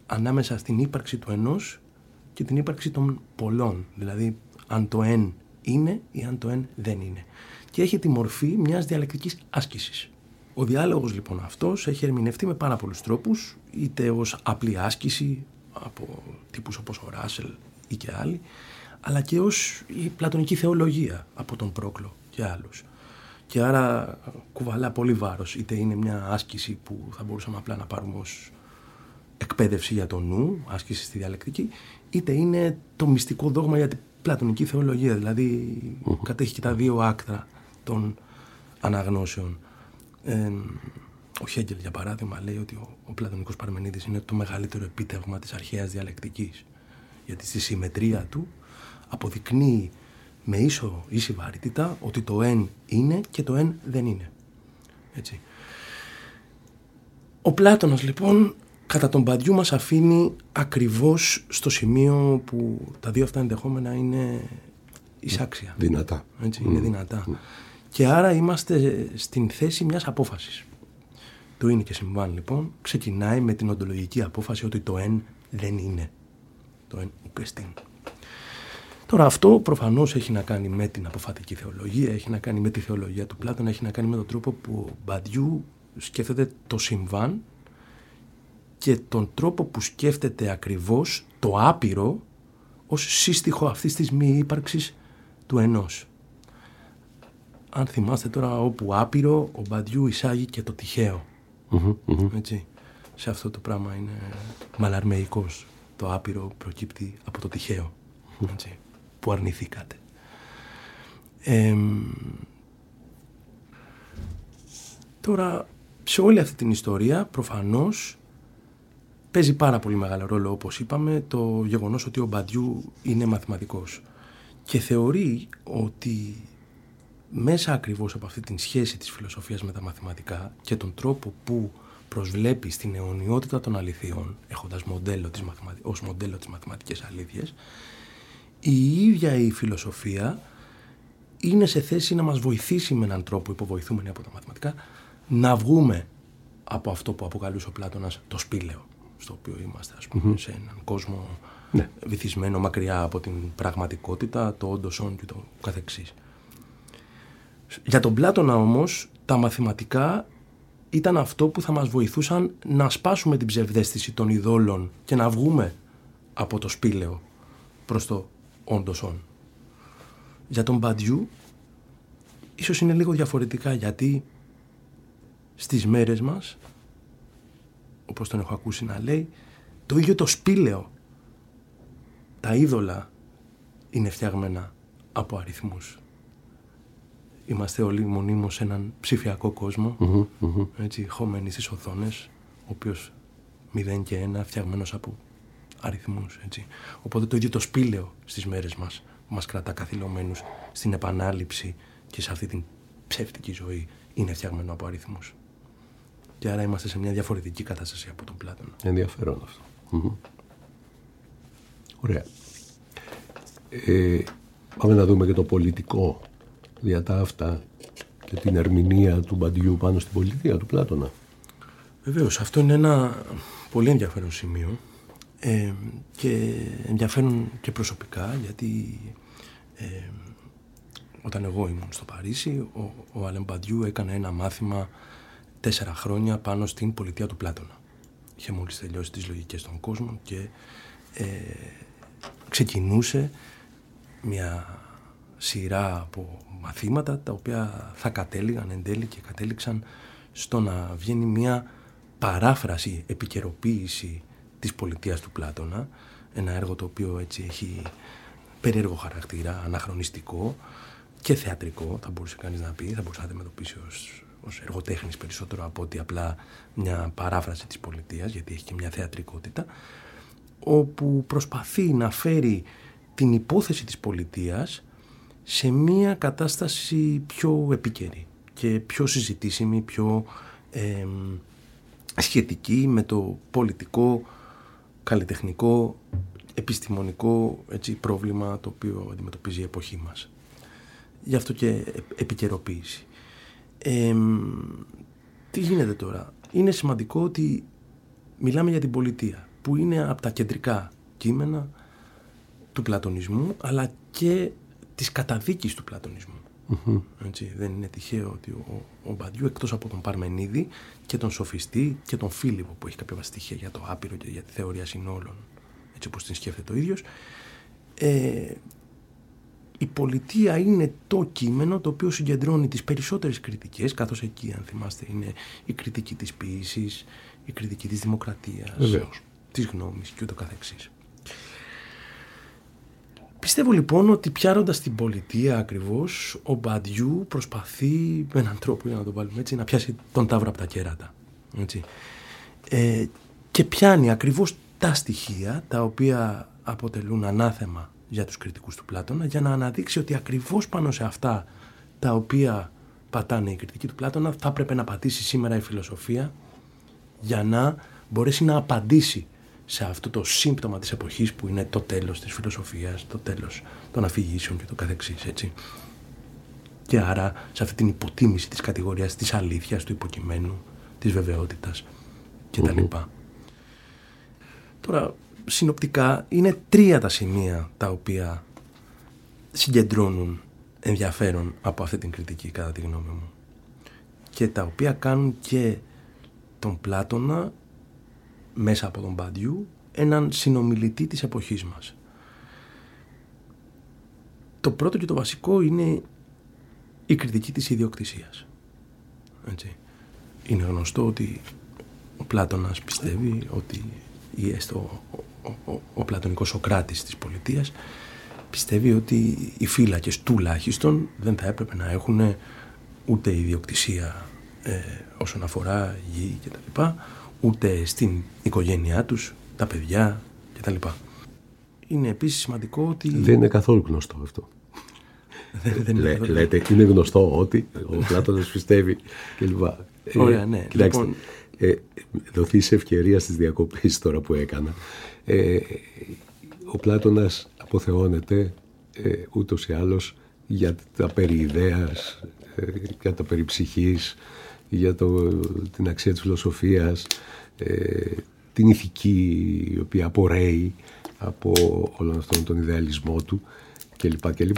ανάμεσα στην ύπαρξη του ενός και την ύπαρξη των πολλών. Δηλαδή, αν το εν είναι ή αν το εν δεν είναι. Και έχει τη μορφή μιας διαλεκτικής άσκησης. Ο διάλογος λοιπόν αυτός έχει ερμηνευτεί με πάρα πολλούς τρόπους, είτε ως απλή άσκηση από τύπους όπως ο Ράσελ ή και άλλοι, αλλά και ως η πλατωνική θεολογία από τον Πρόκλο και άλλους. Και άρα κουβαλά πολύ βάρος, είτε είναι μια άσκηση που θα μπορούσαμε απλά να πάρουμε ως εκπαίδευση για το νου, άσκηση στη διαλεκτική, είτε είναι το μυστικό δόγμα για την πλατωνική θεολογία, δηλαδή uh-huh. κατέχει και τα δύο άκτρα των αναγνώσεων. Ε, ο Χέγκελ, για παράδειγμα, λέει ότι ο, ο Πλατωνικός Παρμενίδης είναι το μεγαλύτερο επίτευγμα της αρχαίας διαλεκτικής, γιατί στη συμμετρία του αποδεικνύει με ίσο, ίση βαρύτητα ότι το εν είναι και το εν δεν είναι. Έτσι. Ο Πλάτωνας λοιπόν κατά τον Μπαντιού μας αφήνει ακριβώς στο σημείο που τα δύο αυτά ενδεχόμενα είναι εισάξια. Δυνατά. Έτσι, είναι mm. δυνατά. Mm. Και άρα είμαστε στην θέση μιας απόφασης. Το είναι και συμβάν λοιπόν ξεκινάει με την οντολογική απόφαση ότι το εν δεν είναι. Το εν ουκεστήν. Τώρα αυτό προφανώς έχει να κάνει με την αποφατική θεολογία, έχει να κάνει με τη θεολογία του Πλάτωνα, έχει να κάνει με τον τρόπο που ο Μπαντιού σκέφτεται το συμβάν και τον τρόπο που σκέφτεται ακριβώς το άπειρο ως σύστοιχο αυτής της μη ύπαρξης του ενός. Αν θυμάστε τώρα, όπου άπειρο ο Μπαντιού εισάγει και το τυχαίο. Mm-hmm, mm-hmm. Έτσι. Σε αυτό το πράγμα είναι μαλαρμεϊκός. Το άπειρο προκύπτει από το τυχαίο. Έτσι. Που αρνηθήκατε. Ε, τώρα, σε όλη αυτή την ιστορία προφανώς παίζει πάρα πολύ μεγάλο ρόλο, όπως είπαμε, το γεγονός ότι ο Μπαντιού είναι μαθηματικός και θεωρεί ότι μέσα ακριβώς από αυτή την σχέση της φιλοσοφίας με τα μαθηματικά και τον τρόπο που προσβλέπει στην αιωνιότητα των αληθιών, έχοντας μοντέλο της μαθηματι... ως μοντέλο τις μαθηματικές αλήθειες, η ίδια η φιλοσοφία είναι σε θέση να μας βοηθήσει με έναν τρόπο, υποβοηθούμενοι από τα μαθηματικά, να βγούμε από αυτό που αποκαλούσε ο Πλάτωνας το σπήλαιο, στο οποίο είμαστε, ας πούμε, mm-hmm. σε έναν κόσμο ναι. βυθισμένο μακριά από την πραγματικότητα, το όντως όν και το καθεξής. Για τον Πλάτωνα όμως, τα μαθηματικά ήταν αυτό που θα μας βοηθούσαν να σπάσουμε την ψευδαίσθηση των ειδόλων και να βγούμε από το σπήλαιο προς το όντως όν. Για τον Μπαντιού ίσως είναι λίγο διαφορετικά, γιατί στις μέρες μας, όπως τον έχω ακούσει να λέει, το ίδιο το σπήλαιο, τα είδωλα είναι φτιαγμένα από αριθμούς. Είμαστε όλοι μονίμως σε έναν ψηφιακό κόσμο, mm-hmm, mm-hmm. έτσι, χωμένοι στις οθόνες, ο οποίος μηδέν και ένα φτιαγμένος από αριθμούς. Έτσι. Οπότε το ίδιο το σπήλαιο στις μέρες μας μας κρατά καθυλωμένους στην επανάληψη και σε αυτή την ψεύτικη ζωή είναι φτιαγμένο από αριθμούς. Και άρα είμαστε σε μια διαφορετική κατάσταση από τον Πλάτωνα. Ενδιαφέρον αυτό. Mm-hmm. Ωραία. Ε, πάμε να δούμε και το πολιτικό δια τα αυτά και την ερμηνεία του Μπαντιού πάνω στην πολιτεία του Πλάτωνα. Βεβαίως, αυτό είναι ένα πολύ ενδιαφέρον σημείο ε, και ενδιαφέρον και προσωπικά, γιατί ε, όταν εγώ ήμουν στο Παρίσι, ο, ο Αλέν Μπαντιού έκανε ένα μάθημα τέσσερα χρόνια πάνω στην πολιτεία του Πλάτωνα. Είχε μόλις τελειώσει τις λογικές των κόσμων και ε, ξεκινούσε μια σειρά από μαθήματα τα οποία θα κατέληγαν εν τέλει και κατέληξαν στο να βγαίνει μια παράφραση, επικαιροποίηση της πολιτείας του Πλάτωνα, ένα έργο το οποίο έτσι έχει περίεργο χαρακτήρα, αναχρονιστικό και θεατρικό, θα μπορούσε κανείς να πει, θα μπορούσε να αντιμετωπίσει ως, ως εργοτέχνης περισσότερο από ότι απλά μια παράφραση της πολιτείας, γιατί έχει και μια θεατρικότητα, όπου προσπαθεί να φέρει την υπόθεση της πολιτείας σε μια κατάσταση πιο επίκαιρη και πιο συζητήσιμη, πιο ε, σχετική με το πολιτικό, καλλιτεχνικό, επιστημονικό έτσι, πρόβλημα το οποίο αντιμετωπίζει η εποχή μας. Γι' αυτό και επικαιροποίηση. Ε, τι γίνεται τώρα? Είναι σημαντικό ότι μιλάμε για την πολιτεία. που είναι από τα κεντρικά κείμενα του πλατωνισμού, αλλά και της καταδίκης του πλατωνισμού. Mm-hmm. Έτσι, δεν είναι τυχαίο ότι ο, ο Μπαντιού, εκτός από τον Παρμενίδη και τον Σοφιστή και τον Φίλιππο, που έχει κάποια στοιχεία για το άπειρο και για τη θεωρία συνόλων, έτσι όπως την σκέφτεται ο ίδιος, ε, η πολιτεία είναι το κείμενο το οποίο συγκεντρώνει τις περισσότερες κριτικές, καθώς εκεί, αν θυμάστε, είναι η κριτική της ποίησης, η κριτική της δημοκρατίας, Βεβαίως, της γνώμης και ούτω καθεξής. Πιστεύω λοιπόν ότι πιάροντας την πολιτεία ακριβώς, ο Μπαντιού προσπαθεί με έναν τρόπο, για να το βάλουμε έτσι, να πιάσει τον ταύρο από τα κέρατα. Έτσι. Ε, και πιάνει ακριβώς τα στοιχεία τα οποία αποτελούν ανάθεμα για τους κριτικούς του Πλάτωνα, για να αναδείξει ότι ακριβώς πάνω σε αυτά τα οποία πατάνε οι κριτικοί του Πλάτωνα θα έπρεπε να πατήσει σήμερα η φιλοσοφία, για να μπορέσει να απαντήσει σε αυτό το σύμπτωμα της εποχής που είναι το τέλος της φιλοσοφίας, το τέλος των αφηγήσεων και το καθεξής, έτσι. Και άρα σε αυτή την υποτίμηση της κατηγορίας της αλήθειας, του υποκειμένου, της βεβαιότητας κτλ. Mm-hmm. Τώρα, συνοπτικά, είναι τρία τα σημεία τα οποία συγκεντρώνουν ενδιαφέρον από αυτή την κριτική, κατά τη γνώμη μου, και τα οποία κάνουν και τον Πλάτωνα, μέσα από τον Μπαντιού, έναν συνομιλητή της εποχής μας. Το πρώτο και το βασικό είναι η κριτική της ιδιοκτησίας. Έτσι. Είναι γνωστό ότι ο Πλάτωνας πιστεύει ότι ή έστω ο, ο, ο, ο πλατωνικός Σωκράτης της πολιτείας πιστεύει ότι οι φύλακες τουλάχιστον δεν θα έπρεπε να έχουν ούτε ιδιοκτησία ε, όσον αφορά γη κτλ, ούτε στην οικογένειά τους, τα παιδιά κτλ. Είναι επίσης σημαντικό ότι... Δεν είναι καθόλου γνωστό αυτό. δεν, δεν είναι, Λέ, λέτε, είναι γνωστό ότι ο Πλάτωνας πιστεύει κλπ. Ωραία, ναι. Κοιτάξτε, Λοιπόν... ε, δοθείς ευκαιρία στις διακοπές τώρα που έκανα. Ε, ο Πλάτωνας αποθεώνεται ε, ούτως ή άλλως για τα περί ιδέας, ε, για τα περί ψυχής, για το, την αξία της φιλοσοφίας, ε, την ηθική η οποία απορρέει από όλον αυτόν τον ιδεαλισμό του κλπ. κλπ.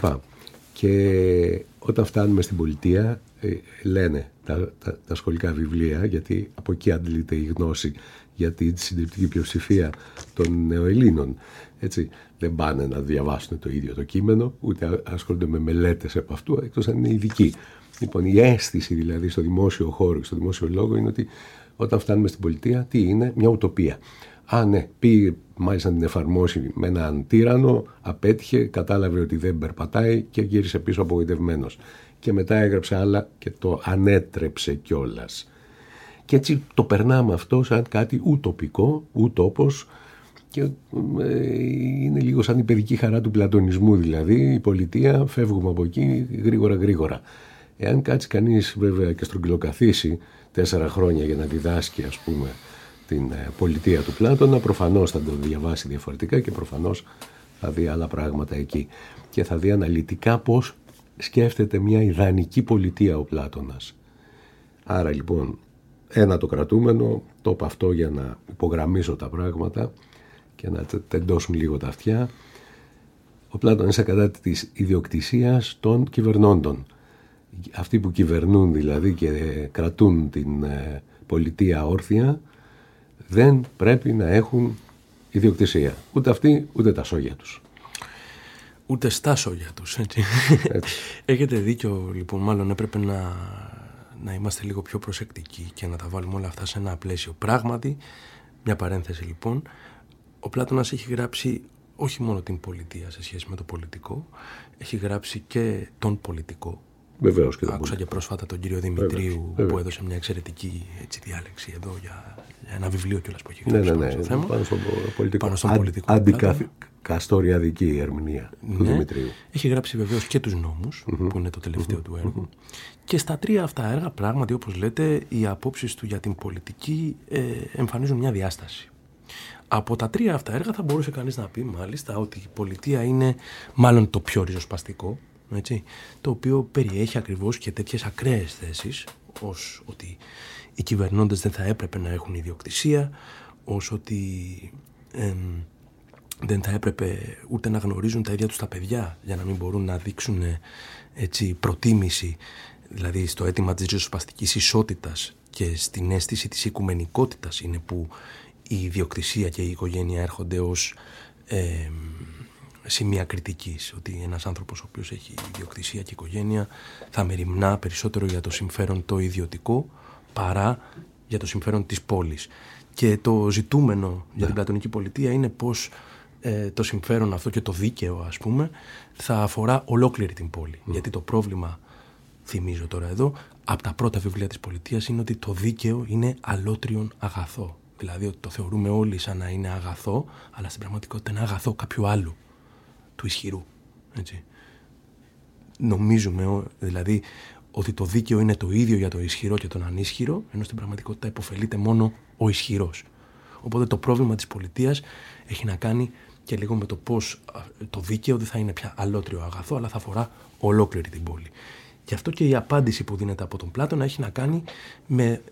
Και όταν φτάνουμε στην πολιτεία, ε, λένε τα, τα, τα σχολικά βιβλία, γιατί από εκεί αντλείται η γνώση για τη συντριπτική πλειοψηφία των νεοελλήνων. Έτσι, δεν πάνε να διαβάσουν το ίδιο το κείμενο, ούτε ασχολούνται με μελέτες από αυτού, εκτός αν είναι ειδικοί. Λοιπόν, η αίσθηση δηλαδή στο δημόσιο χώρο και στο δημόσιο λόγο είναι ότι όταν φτάνουμε στην πολιτεία, τι είναι, μια ουτοπία. Α, ναι, πήγε μάλιστα να την εφαρμόσει με έναν τύρανο, απέτυχε, κατάλαβε ότι δεν περπατάει και γύρισε πίσω απογοητευμένος. Και μετά έγραψε άλλα και το ανέτρεψε κιόλας. Και έτσι το περνάμε αυτό σαν κάτι ουτοπικό, ουτόπος, και ε, είναι λίγο σαν η παιδική χαρά του πλατωνισμού, δηλαδή η πολιτεία, φεύγουμε από εκεί γρήγορα γρήγορα. Εάν κάτσει κανείς βέβαια και στρογγυλοκαθίσει τέσσερα χρόνια για να διδάσκει, ας πούμε, την ε, πολιτεία του Πλάτωνα, προφανώς θα το διαβάσει διαφορετικά και προφανώς θα δει άλλα πράγματα εκεί. Και θα δει αναλυτικά πώς σκέφτεται μια ιδανική πολιτεία ο Πλάτωνας. Άρα λοιπόν, ένα το κρατούμενο, το είπα αυτό για να υπογραμμίσω τα πράγματα και να τεντώσουν λίγο τα αυτιά. Ο Πλάτωνας είναι κατά της ιδιοκτησίας των κυβερνώντων. Αυτοί που κυβερνούν δηλαδή και κρατούν την ε, πολιτεία όρθια δεν πρέπει να έχουν ιδιοκτησία. Ούτε αυτοί ούτε τα σόγια τους. Ούτε στα σόγια τους, έτσι. έτσι. Έχετε δίκιο, λοιπόν, μάλλον έπρεπε να, να είμαστε λίγο πιο προσεκτικοί και να τα βάλουμε όλα αυτά σε ένα πλαίσιο. Πράγματι, μια παρένθεση λοιπόν, ο Πλάτωνας έχει γράψει όχι μόνο την πολιτεία σε σχέση με το πολιτικό, έχει γράψει και τον πολιτικό. Βεβαίως και άκουσα και πρόσφατα τον κύριο Δημητρίου, βεβαίως, βεβαίως, που έδωσε μια εξαιρετική έτσι, διάλεξη εδώ για, για ένα βιβλίο κιόλας που έχει γράψει ναι, ναι, ναι, στο θέμα. Πάνω στον πολιτικό. Πάνω στον πολιτικό. Αντικαστοριαδική ερμηνεία ναι. του Δημητρίου. Έχει γράψει βεβαίως και τους νόμους, mm-hmm. που είναι το τελευταίο mm-hmm. του έργο. Mm-hmm. Και στα τρία αυτά έργα, πράγματι, όπως λέτε, οι απόψεις του για την πολιτική ε, εμφανίζουν μια διάσταση. Από τα τρία αυτά έργα θα μπορούσε κανείς να πει μάλιστα ότι η πολιτεία είναι μάλλον το πιο ριζοσπαστικό, έτσι, το οποίο περιέχει ακριβώς και τέτοιες ακραίες θέσεις, ως ότι οι κυβερνώντες δεν θα έπρεπε να έχουν ιδιοκτησία, ως ότι ε, δεν θα έπρεπε ούτε να γνωρίζουν τα ίδια τους τα παιδιά για να μην μπορούν να δείξουν έτσι, προτίμηση, δηλαδή στο αίτημα της ριζοσπαστικής ισότητας και στην αίσθηση της οικουμενικότητας είναι που η ιδιοκτησία και η οικογένεια έρχονται ως ε, σημεία κριτικής, ότι ένας άνθρωπος ο οποίος έχει ιδιοκτησία και οικογένεια θα μεριμνά περισσότερο για το συμφέρον το ιδιωτικό παρά για το συμφέρον της πόλης. Και το ζητούμενο yeah. για την πλατωνική πολιτεία είναι πως ε, το συμφέρον αυτό και το δίκαιο, ας πούμε, θα αφορά ολόκληρη την πόλη. Mm. Γιατί το πρόβλημα, θυμίζω τώρα εδώ, από τα πρώτα βιβλία της πολιτείας είναι ότι το δίκαιο είναι αλότριον αγαθό. Δηλαδή ότι το θεωρούμε όλοι σαν να είναι αγαθό, αλλά στην πραγματικότητα είναι αγαθό κάποιου άλλου, του ισχυρού. Έτσι. Νομίζουμε δηλαδή ότι το δίκαιο είναι το ίδιο για το ισχυρό και τον ανίσχυρο, ενώ στην πραγματικότητα υποφελείται μόνο ο ισχυρός. Οπότε το πρόβλημα της πολιτείας έχει να κάνει και λίγο με το πώς το δίκαιο δεν θα είναι πια αλότριο αγαθό, αλλά θα αφορά ολόκληρη την πόλη. Γι' αυτό και η απάντηση που δίνεται από τον Πλάτωνα έχει να κάνει με ε,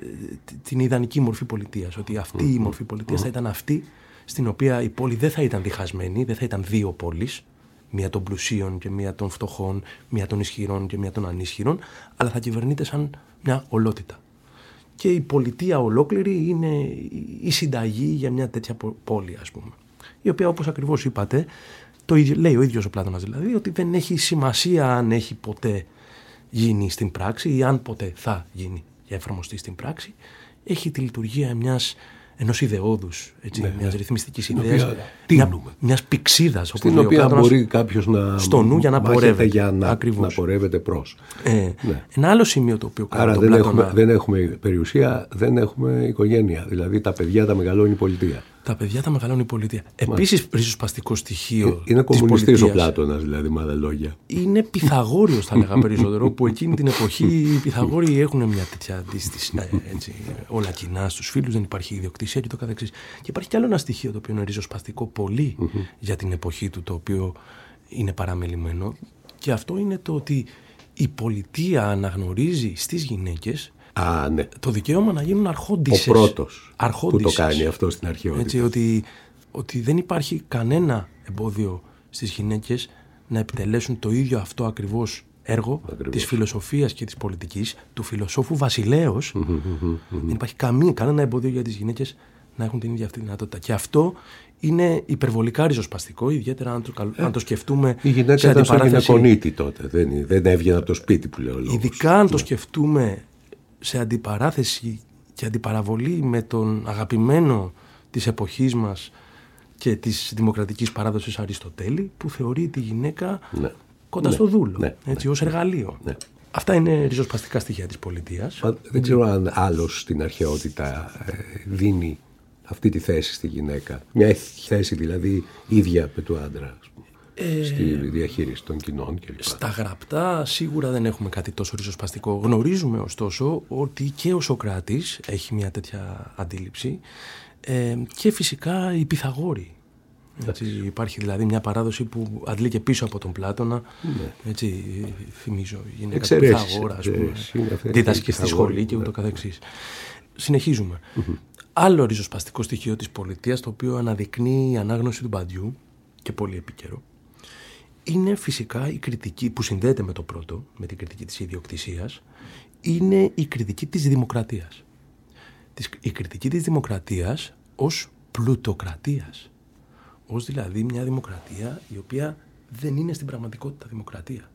την ιδανική μορφή πολιτείας. Ότι αυτή η μορφή πολιτείας θα ήταν αυτή στην οποία η πόλη δεν θα ήταν διχασμένη, δεν θα ήταν δύο πόλεις, μία των πλουσίων και μία των φτωχών, μία των ισχυρών και μία των ανίσχυρων, αλλά θα κυβερνείται σαν μια ολότητα. Και η πολιτεία ολόκληρη είναι η συνταγή για μια τέτοια πόλη, ας πούμε. Η οποία, όπως ακριβώς είπατε, το ίδιο, λέει ο ίδιος ο Πλάτωνας δηλαδή, ότι δεν έχει σημασία αν έχει ποτέ γίνει στην πράξη ή αν ποτέ θα γίνει για εφαρμοστεί στην πράξη. Έχει τη λειτουργία μιας ενός ιδεώδους, έτσι, ναι, μιας ρυθμιστικής ιδέας, μια, μιας πηξίδας. Στην οποία Πλάτωνας, μπορεί κάποιος να, στο νου για να πορεύεται. Για να, να πορεύεται προς. Ε, ναι. Ένα άλλο σημείο το οποίο κάνει Άρα τον δεν, Πλάτωνα, έχουμε, δεν έχουμε περιουσία, δεν έχουμε οικογένεια. Δηλαδή τα παιδιά τα μεγαλώνει η πολιτεία. Τα παιδιά τα μεγαλώνει η πολιτεία. Επίσης, ριζοσπαστικό στοιχείο. Είναι κομμουνιστής ο Πλάτωνας, δηλαδή, με άλλα λόγια. Είναι Πυθαγόριος, θα λέγα περισσότερο, που εκείνη την εποχή οι Πυθαγόροι έχουν μια τέτοια αντίστοιχη. Έτσι, όλα κοινά στους φίλους, δεν υπάρχει ιδιοκτησία και το καθεξής. Και υπάρχει κι άλλο ένα στοιχείο το οποίο είναι ριζοσπαστικό πολύ mm-hmm. για την εποχή του, το οποίο είναι παραμελημένο. Και αυτό είναι το ότι η πολιτεία αναγνωρίζει στις γυναίκες Α, ναι. το δικαίωμα να γίνουν αρχόντισσες. Ο πρώτος αρχόντισσες. που το κάνει αυτό στην αρχαιότητα. Έτσι, ότι, ότι δεν υπάρχει κανένα εμπόδιο στις γυναίκες να επιτελέσουν το ίδιο αυτό ακριβώς έργο ακριβώς. της φιλοσοφίας και της πολιτικής, του φιλοσόφου Βασιλέως. Δεν υπάρχει καμία, κανένα εμπόδιο για τις γυναίκες να έχουν την ίδια αυτή δυνατότητα. Και αυτό είναι υπερβολικά ριζοσπαστικό, ιδιαίτερα αν το, ε, αν το σκεφτούμε. Η γυναίκα ήταν σαν γυναικονίτη τότε. Δεν, δεν έβγαινε από το σπίτι που λέω. Λόγος. Ειδικά αν το σκεφτούμε σε αντιπαράθεση και αντιπαραβολή με τον αγαπημένο της εποχής μας και της δημοκρατικής παράδοσης Αριστοτέλη, που θεωρεί τη γυναίκα ναι. κοντά ναι. στο δούλο, ναι. έτσι, ναι. ως εργαλείο. Ναι. Αυτά είναι ριζοσπαστικά στοιχεία της πολιτείας. Μα, δεν ξέρω αν άλλος στην αρχαιότητα ε, δίνει αυτή τη θέση στη γυναίκα. Μια θέση δηλαδή ίδια με του άντρα, ας πούμε. Ε, στη διαχείριση των κοινών κλπ. Στα γραπτά σίγουρα δεν έχουμε κάτι τόσο ριζοσπαστικό. Γνωρίζουμε ωστόσο ότι και ο Σωκράτης έχει μια τέτοια αντίληψη ε, και φυσικά οι Πυθαγόροι. Έτσι, υπάρχει δηλαδή μια παράδοση που αντλεί και πίσω από τον Πλάτωνα. Ναι. Έτσι, θυμίζω, η γυναίκα του Πυθαγόρα, ας πούμε, δίδασκε στη σχολή και ούτω ναι. καθεξής. Συνεχίζουμε. Mm-hmm. Άλλο ριζοσπαστικό στοιχείο της πολιτείας, το οποίο αναδεικνύει η ανάγνωση του Μπαντιού και πολύ επίκαιρο, είναι φυσικά η κριτική που συνδέεται με το πρώτο, με την κριτική της ιδιοκτησίας, είναι η κριτική της δημοκρατίας. Η κριτική της δημοκρατίας ως πλουτοκρατίας. Ως δηλαδή μια δημοκρατία η οποία δεν είναι στην πραγματικότητα δημοκρατία.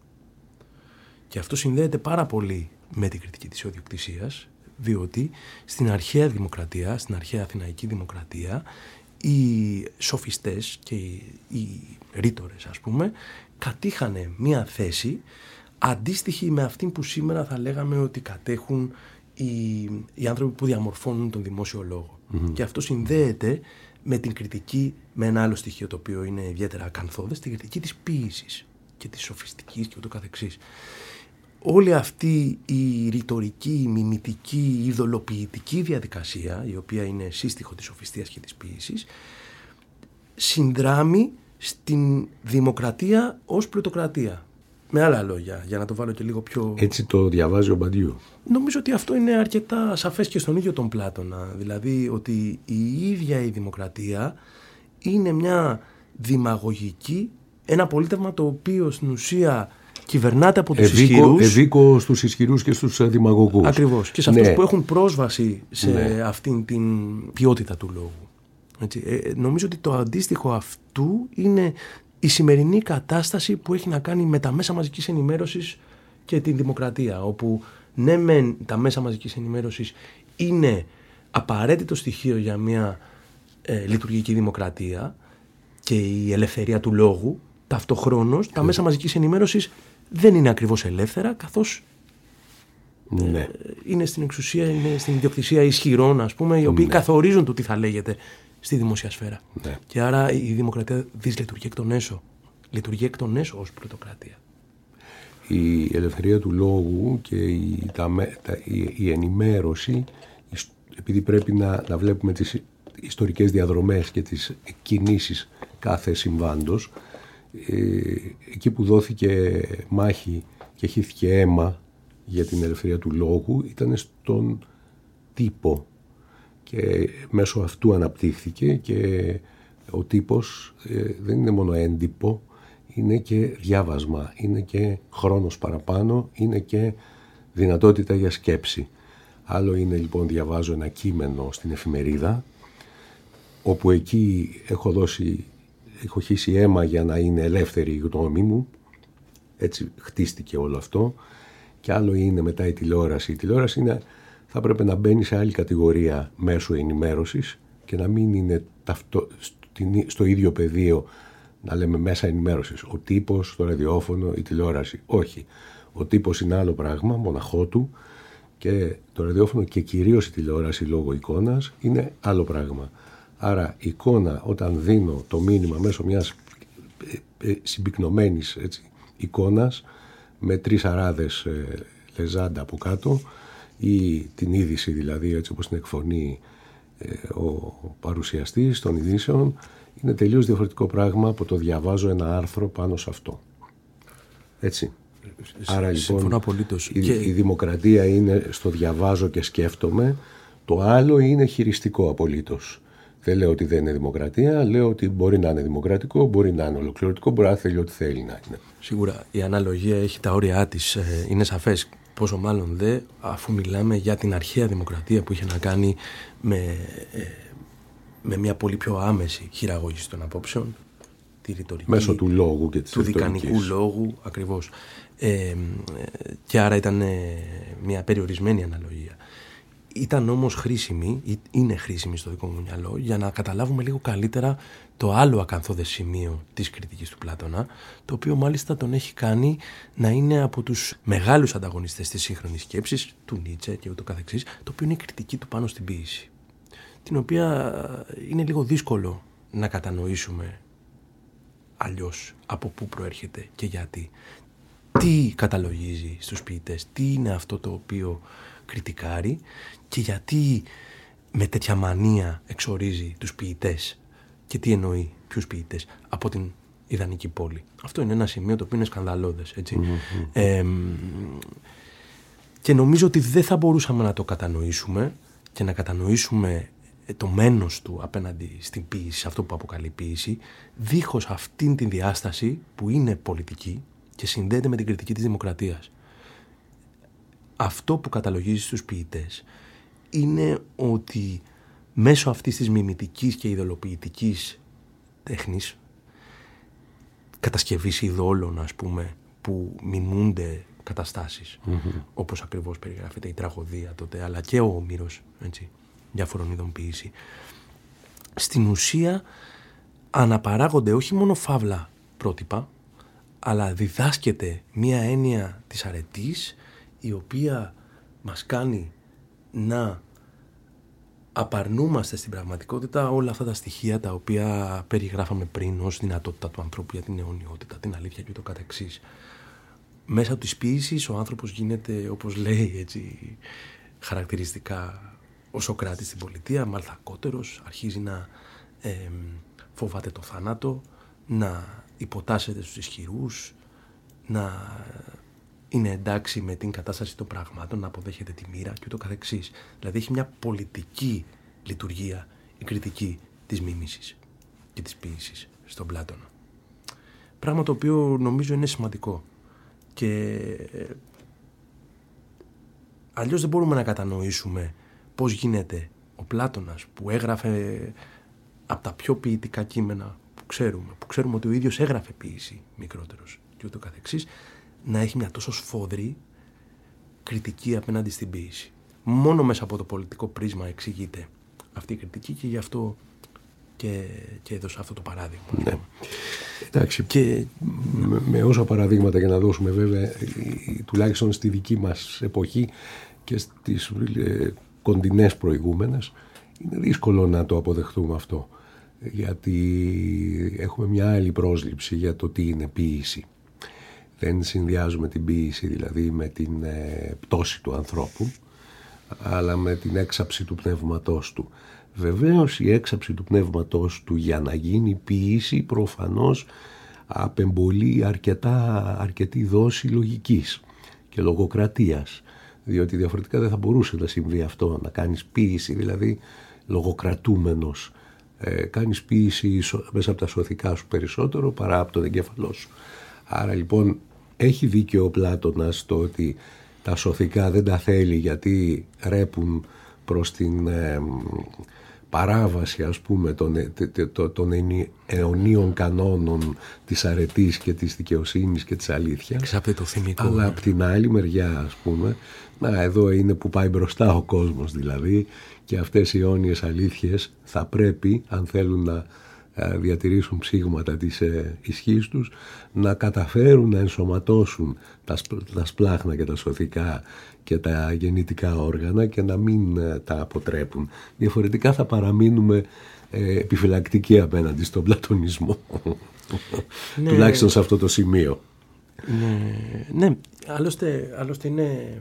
Και αυτό συνδέεται πάρα πολύ με την κριτική της ιδιοκτησίας, διότι στην αρχαία δημοκρατία, στην αρχαία αθηναϊκή δημοκρατία, οι σοφιστές και οι, οι ρήτορες, ας πούμε, κατήχανε μία θέση αντίστοιχη με αυτή που σήμερα θα λέγαμε ότι κατέχουν οι, οι άνθρωποι που διαμορφώνουν τον δημόσιο λόγο. Mm-hmm. Και αυτό συνδέεται με την κριτική, με ένα άλλο στοιχείο το οποίο είναι ιδιαίτερα ακανθώδες, την κριτική της ποίησης και της σοφιστικής και ούτω καθεξής. Όλη αυτή η ρητορική, η μιμητική, η ειδωλοποιητική διαδικασία, η οποία είναι σύστιχο της σοφιστίας και της ποίησης, συνδράμει στην δημοκρατία ως πλουτοκρατία. Με άλλα λόγια, για να το βάλω και λίγο πιο... Έτσι το διαβάζει ο Μπαντιού. Νομίζω ότι αυτό είναι αρκετά σαφές και στον ίδιο τον Πλάτωνα. Δηλαδή ότι η ίδια η δημοκρατία είναι μια δημαγωγική, ένα πολίτευμα το οποίο στην ουσία κυβερνάται από τους ισχυρούς. Ευήκο στους ισχυρούς και στους δημαγωγούς. Ακριβώς. Και σε αυτούς ναι. που έχουν πρόσβαση σε ναι. αυτήν την ποιότητα του λόγου. Έτσι. Ε, νομίζω ότι το αντίστοιχο αυτού είναι η σημερινή κατάσταση που έχει να κάνει με τα μέσα μαζικής ενημέρωσης και την δημοκρατία. Όπου ναι μεν τα μέσα μαζικής ενημέρωσης είναι απαραίτητο στοιχείο για μια ε, λειτουργική δημοκρατία και η ελευθερία του λόγου, ταυτοχρόνως τα μέσα μαζικής ενημέρωσης δεν είναι ακριβώς ελεύθερα, καθώς ναι. ε, είναι στην εξουσία, είναι στην ιδιοκτησία ισχυρών, ας πούμε, οι οποίοι ναι. καθορίζουν το τι θα λέγεται στη δημόσια σφαίρα. Ναι. Και άρα η δημοκρατία δυσλειτουργεί εκ των έσω. Λειτουργεί εκ των έσω ως πρωτοκρατία. Η ελευθερία του λόγου και η, τα, τα, η, η ενημέρωση, επειδή πρέπει να, να βλέπουμε τις ιστορικές διαδρομές και τις κινήσεις κάθε συμβάντος, ε, εκεί που δόθηκε μάχη και χύθηκε αίμα για την ελευθερία του λόγου ήταν στον τύπο και μέσω αυτού αναπτύχθηκε και ο τύπος ε, δεν είναι μόνο έντυπο, είναι και διάβασμα, είναι και χρόνος παραπάνω, είναι και δυνατότητα για σκέψη. Άλλο είναι λοιπόν διαβάζω ένα κείμενο στην εφημερίδα, όπου εκεί έχω δώσει, έχω χύσει αίμα για να είναι ελεύθερη η γνώμη μου, έτσι χτίστηκε όλο αυτό, και άλλο είναι μετά η τηλεόραση. Η τηλεόραση είναι, θα πρέπει να μπαίνει σε άλλη κατηγορία μέσω ενημέρωσης και να μην είναι ταυτό, στο ίδιο πεδίο να λέμε μέσα ενημέρωσης. Ο τύπος, το ραδιόφωνο, η τηλεόραση. Όχι. Ο τύπος είναι άλλο πράγμα, μοναχό του, και το ραδιόφωνο και κυρίως η τηλεόραση λόγω εικόνας είναι άλλο πράγμα. Άρα η εικόνα, όταν δίνω το μήνυμα μέσω μιας συμπυκνωμένης έτσι, εικόνας με τρεις αράδες ε, λεζάντα από κάτω ή την είδηση δηλαδή έτσι όπως την εκφωνεί ε, ο παρουσιαστής των ειδήσεων, είναι τελείως διαφορετικό πράγμα από το διαβάζω ένα άρθρο πάνω σε αυτό. Έτσι. Άρα λοιπόν η, και... η δημοκρατία είναι στο διαβάζω και σκέφτομαι, το άλλο είναι χειριστικό απολύτως. Δεν λέω ότι δεν είναι δημοκρατία, λέω ότι μπορεί να είναι δημοκρατικό, μπορεί να είναι ολοκληρωτικό, μπορεί να θέλει ό,τι θέλει να είναι. Σίγουρα η αναλογία έχει τα όρια της, είναι σαφές. Πόσο μάλλον δε, αφού μιλάμε για την αρχαία δημοκρατία που είχε να κάνει με, με μια πολύ πιο άμεση χειραγώγηση των απόψεων, τη ρητορική, μέσω του λόγου και της του δικανικού λόγου, ακριβώς. Ε, και άρα ήταν μια περιορισμένη αναλογία. Ήταν όμως χρήσιμη, είναι χρήσιμη στο δικό μου μυαλό, για να καταλάβουμε λίγο καλύτερα το άλλο ακαθόδες σημείο της κριτικής του Πλάτωνα, το οποίο μάλιστα τον έχει κάνει να είναι από τους μεγάλους ανταγωνιστές της σύγχρονης σκέψης, του Νίτσε και ούτω καθεξής, το οποίο είναι η κριτική του πάνω στην ποίηση, την οποία είναι λίγο δύσκολο να κατανοήσουμε αλλιώς από πού προέρχεται και γιατί. Τι καταλογίζει στους ποιητές, τι είναι αυτό το οποίο κριτικάρει και γιατί με τέτοια μανία εξορίζει τους ποιητές και τι εννοεί ποιους ποιητές από την ιδανική πόλη. Αυτό είναι ένα σημείο το οποίο είναι σκανδαλώδες, έτσι. Mm-hmm. Ε, και νομίζω ότι δεν θα μπορούσαμε να το κατανοήσουμε και να κατανοήσουμε το μένος του απέναντι στην ποίηση, αυτό που αποκαλεί ποίηση, δίχως αυτήν την διάσταση που είναι πολιτική και συνδέεται με την κριτική της δημοκρατίας. Αυτό που καταλογίζει στους ποιητές είναι ότι μέσω αυτής της μιμητικής και ιδεολογοποιητικής τέχνης, κατασκευής ειδόλων, ας πούμε, που μιμούνται καταστάσεις, mm-hmm. όπως ακριβώς περιγράφεται η τραγωδία τότε, αλλά και ο Όμηρος, έτσι, διάφορων ειδών ποίηση, στην ουσία αναπαράγονται όχι μόνο φαύλα πρότυπα, αλλά διδάσκεται μία έννοια της αρετής, η οποία μας κάνει να απαρνούμαστε στην πραγματικότητα όλα αυτά τα στοιχεία τα οποία περιγράφαμε πριν ως δυνατότητα του ανθρώπου για την αιωνιότητα, την αλήθεια και το κατεξής. Μέσα από τις ποίησεις ο άνθρωπος γίνεται, όπως λέει έτσι χαρακτηριστικά ο Σωκράτης στην πολιτεία, μαλθακότερος, αρχίζει να ε, φοβάται το θάνατο, να υποτάσσεται στους ισχυρούς, να είναι εντάξει με την κατάσταση των πραγμάτων, να αποδέχεται τη μοίρα και ούτω καθεξής. Δηλαδή έχει μια πολιτική λειτουργία η κριτική της μίμησης. και της ποίησης στον Πλάτωνα. Πράγμα το οποίο νομίζω είναι σημαντικό. Και αλλιώς δεν μπορούμε να κατανοήσουμε πώς γίνεται ο Πλάτωνας, που έγραφε από τα πιο ποιητικά κείμενα που ξέρουμε, που ξέρουμε ότι ο ίδιος έγραφε ποίηση μικρότερος και ούτω καθεξής, να έχει μια τόσο σφόδρη κριτική απέναντι στην ποίηση. Μόνο μέσα από το πολιτικό πρίσμα εξηγείται αυτή η κριτική και γι' αυτό και, και έδωσα αυτό το παράδειγμα. Ναι. Εντάξει, και με, με όσα παραδείγματα για να δώσουμε, βέβαια, τουλάχιστον στη δική μας εποχή και στις ε, κοντινές προηγούμενες, είναι δύσκολο να το αποδεχτούμε αυτό, γιατί έχουμε μια άλλη πρόσληψη για το τι είναι ποίηση. Δεν συνδυάζουμε την ποίηση δηλαδή με την ε, πτώση του ανθρώπου, αλλά με την έξαψη του πνεύματός του. Βεβαίως η έξαψη του πνεύματός του για να γίνει ποίηση προφανώς απεμπολεί αρκετά, αρκετή δόση λογικής και λογοκρατίας, διότι διαφορετικά δεν θα μπορούσε να συμβεί αυτό, να κάνεις ποίηση δηλαδή λογοκρατούμενος. Ε, κάνεις ποίηση μέσα από τα σωθικά σου περισσότερο παρά από τον εγκέφαλό σου. Άρα λοιπόν έχει δίκιο ο Πλάτωνας στο ότι τα σωθικά δεν τα θέλει γιατί ρέπουν προς την ε, παράβαση, ας πούμε, των, των, των αιωνίων κανόνων της αρετής και της δικαιοσύνης και της αλήθειας. Εξάπτει το θυμικό. Αλλά ναι. Από την άλλη μεριά, ας πούμε, να, εδώ είναι που πάει μπροστά ο κόσμος δηλαδή, και αυτές οι αιώνιες αλήθειες θα πρέπει, αν θέλουν να διατηρήσουν ψήγματα της ε, ισχύς τους, να καταφέρουν να ενσωματώσουν τα, τα σπλάχνα και τα σωθικά και τα γεννητικά όργανα και να μην ε, τα αποτρέπουν. Διαφορετικά θα παραμείνουμε ε, επιφυλακτικοί απέναντι στον πλατωνισμό. Ναι. Τουλάχιστον σε αυτό το σημείο. Ναι, ναι. Άλλωστε, άλλωστε είναι...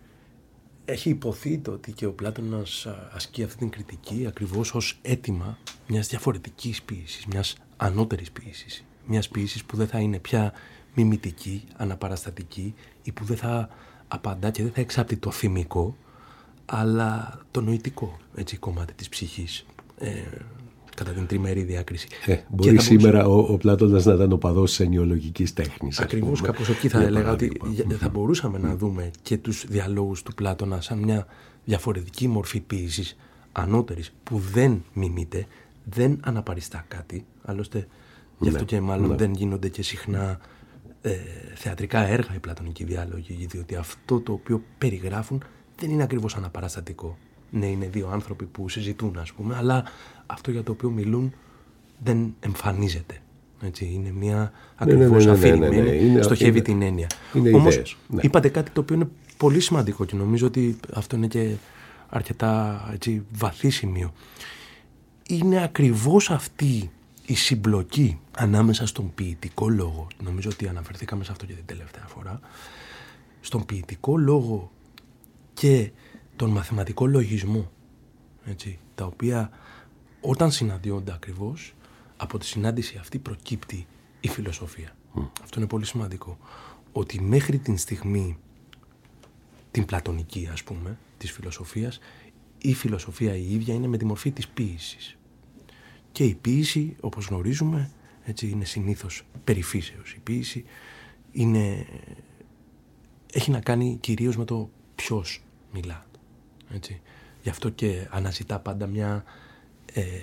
Έχει υποθεί το ότι και ο Πλάτωνας ασκεί αυτή την κριτική ακριβώς ως αίτημα μιας διαφορετικής ποίησης, μιας ανώτερης ποίησης. Μιας ποίησης που δεν θα είναι πια μιμητική, αναπαραστατική ή που δεν θα απαντά και δεν θα εξάπτει το θυμικό, αλλά το νοητικό, έτσι, κομμάτι της ψυχής, ε, κατά την τριμερή διάκριση. Ε, μπορεί μπορούσε... σήμερα ο, ο Πλάτωνας να ήταν οπαδός της ενιολογικής τέχνης. Ακριβώς, κάπως εκεί θα έλεγα ότι θα μπορούσαμε να δούμε και τους διαλόγους του Πλάτωνα σαν μια διαφορετική μορφή ποίησης ανώτερης που δεν μιμείται, δεν αναπαριστά κάτι. Άλλωστε, γι' αυτό ναι, και μάλλον ναι. δεν γίνονται και συχνά ε, θεατρικά έργα οι πλατωνικοί διάλογοι, διότι αυτό το οποίο περιγράφουν δεν είναι ακριβώς αναπαραστατικό. Ναι, είναι δύο άνθρωποι που συζητούν, ας πούμε, αλλά αυτό για το οποίο μιλούν δεν εμφανίζεται. Έτσι, είναι μια ακριβώς ναι, ναι, ναι, αφηρημένη, ναι, ναι, ναι, ναι. στοχεύει είναι, την έννοια. Όμως ιδέες, ναι. είπατε κάτι το οποίο είναι πολύ σημαντικό και νομίζω ότι αυτό είναι και αρκετά, έτσι, βαθύ σημείο. Είναι ακριβώς αυτή η συμπλοκή ανάμεσα στον ποιητικό λόγο, νομίζω ότι αναφερθήκαμε σε αυτό και την τελευταία φορά, στον ποιητικό λόγο και τον μαθηματικό λογισμό, έτσι, τα οποία όταν συναντιόνται ακριβώς, από τη συνάντηση αυτή προκύπτει η φιλοσοφία. Mm. Αυτό είναι πολύ σημαντικό. Ότι μέχρι την στιγμή, την πλατωνική ας πούμε, της φιλοσοφίας, η φιλοσοφία η ίδια είναι με τη μορφή της ποίησης. Και η ποίηση, όπως γνωρίζουμε, έτσι, είναι συνήθως περιφύσεως. Η ποίηση είναι, έχει να κάνει κυρίως με το ποιος μιλά. Έτσι. Γι' αυτό και αναζητά πάντα μια, ε, ε,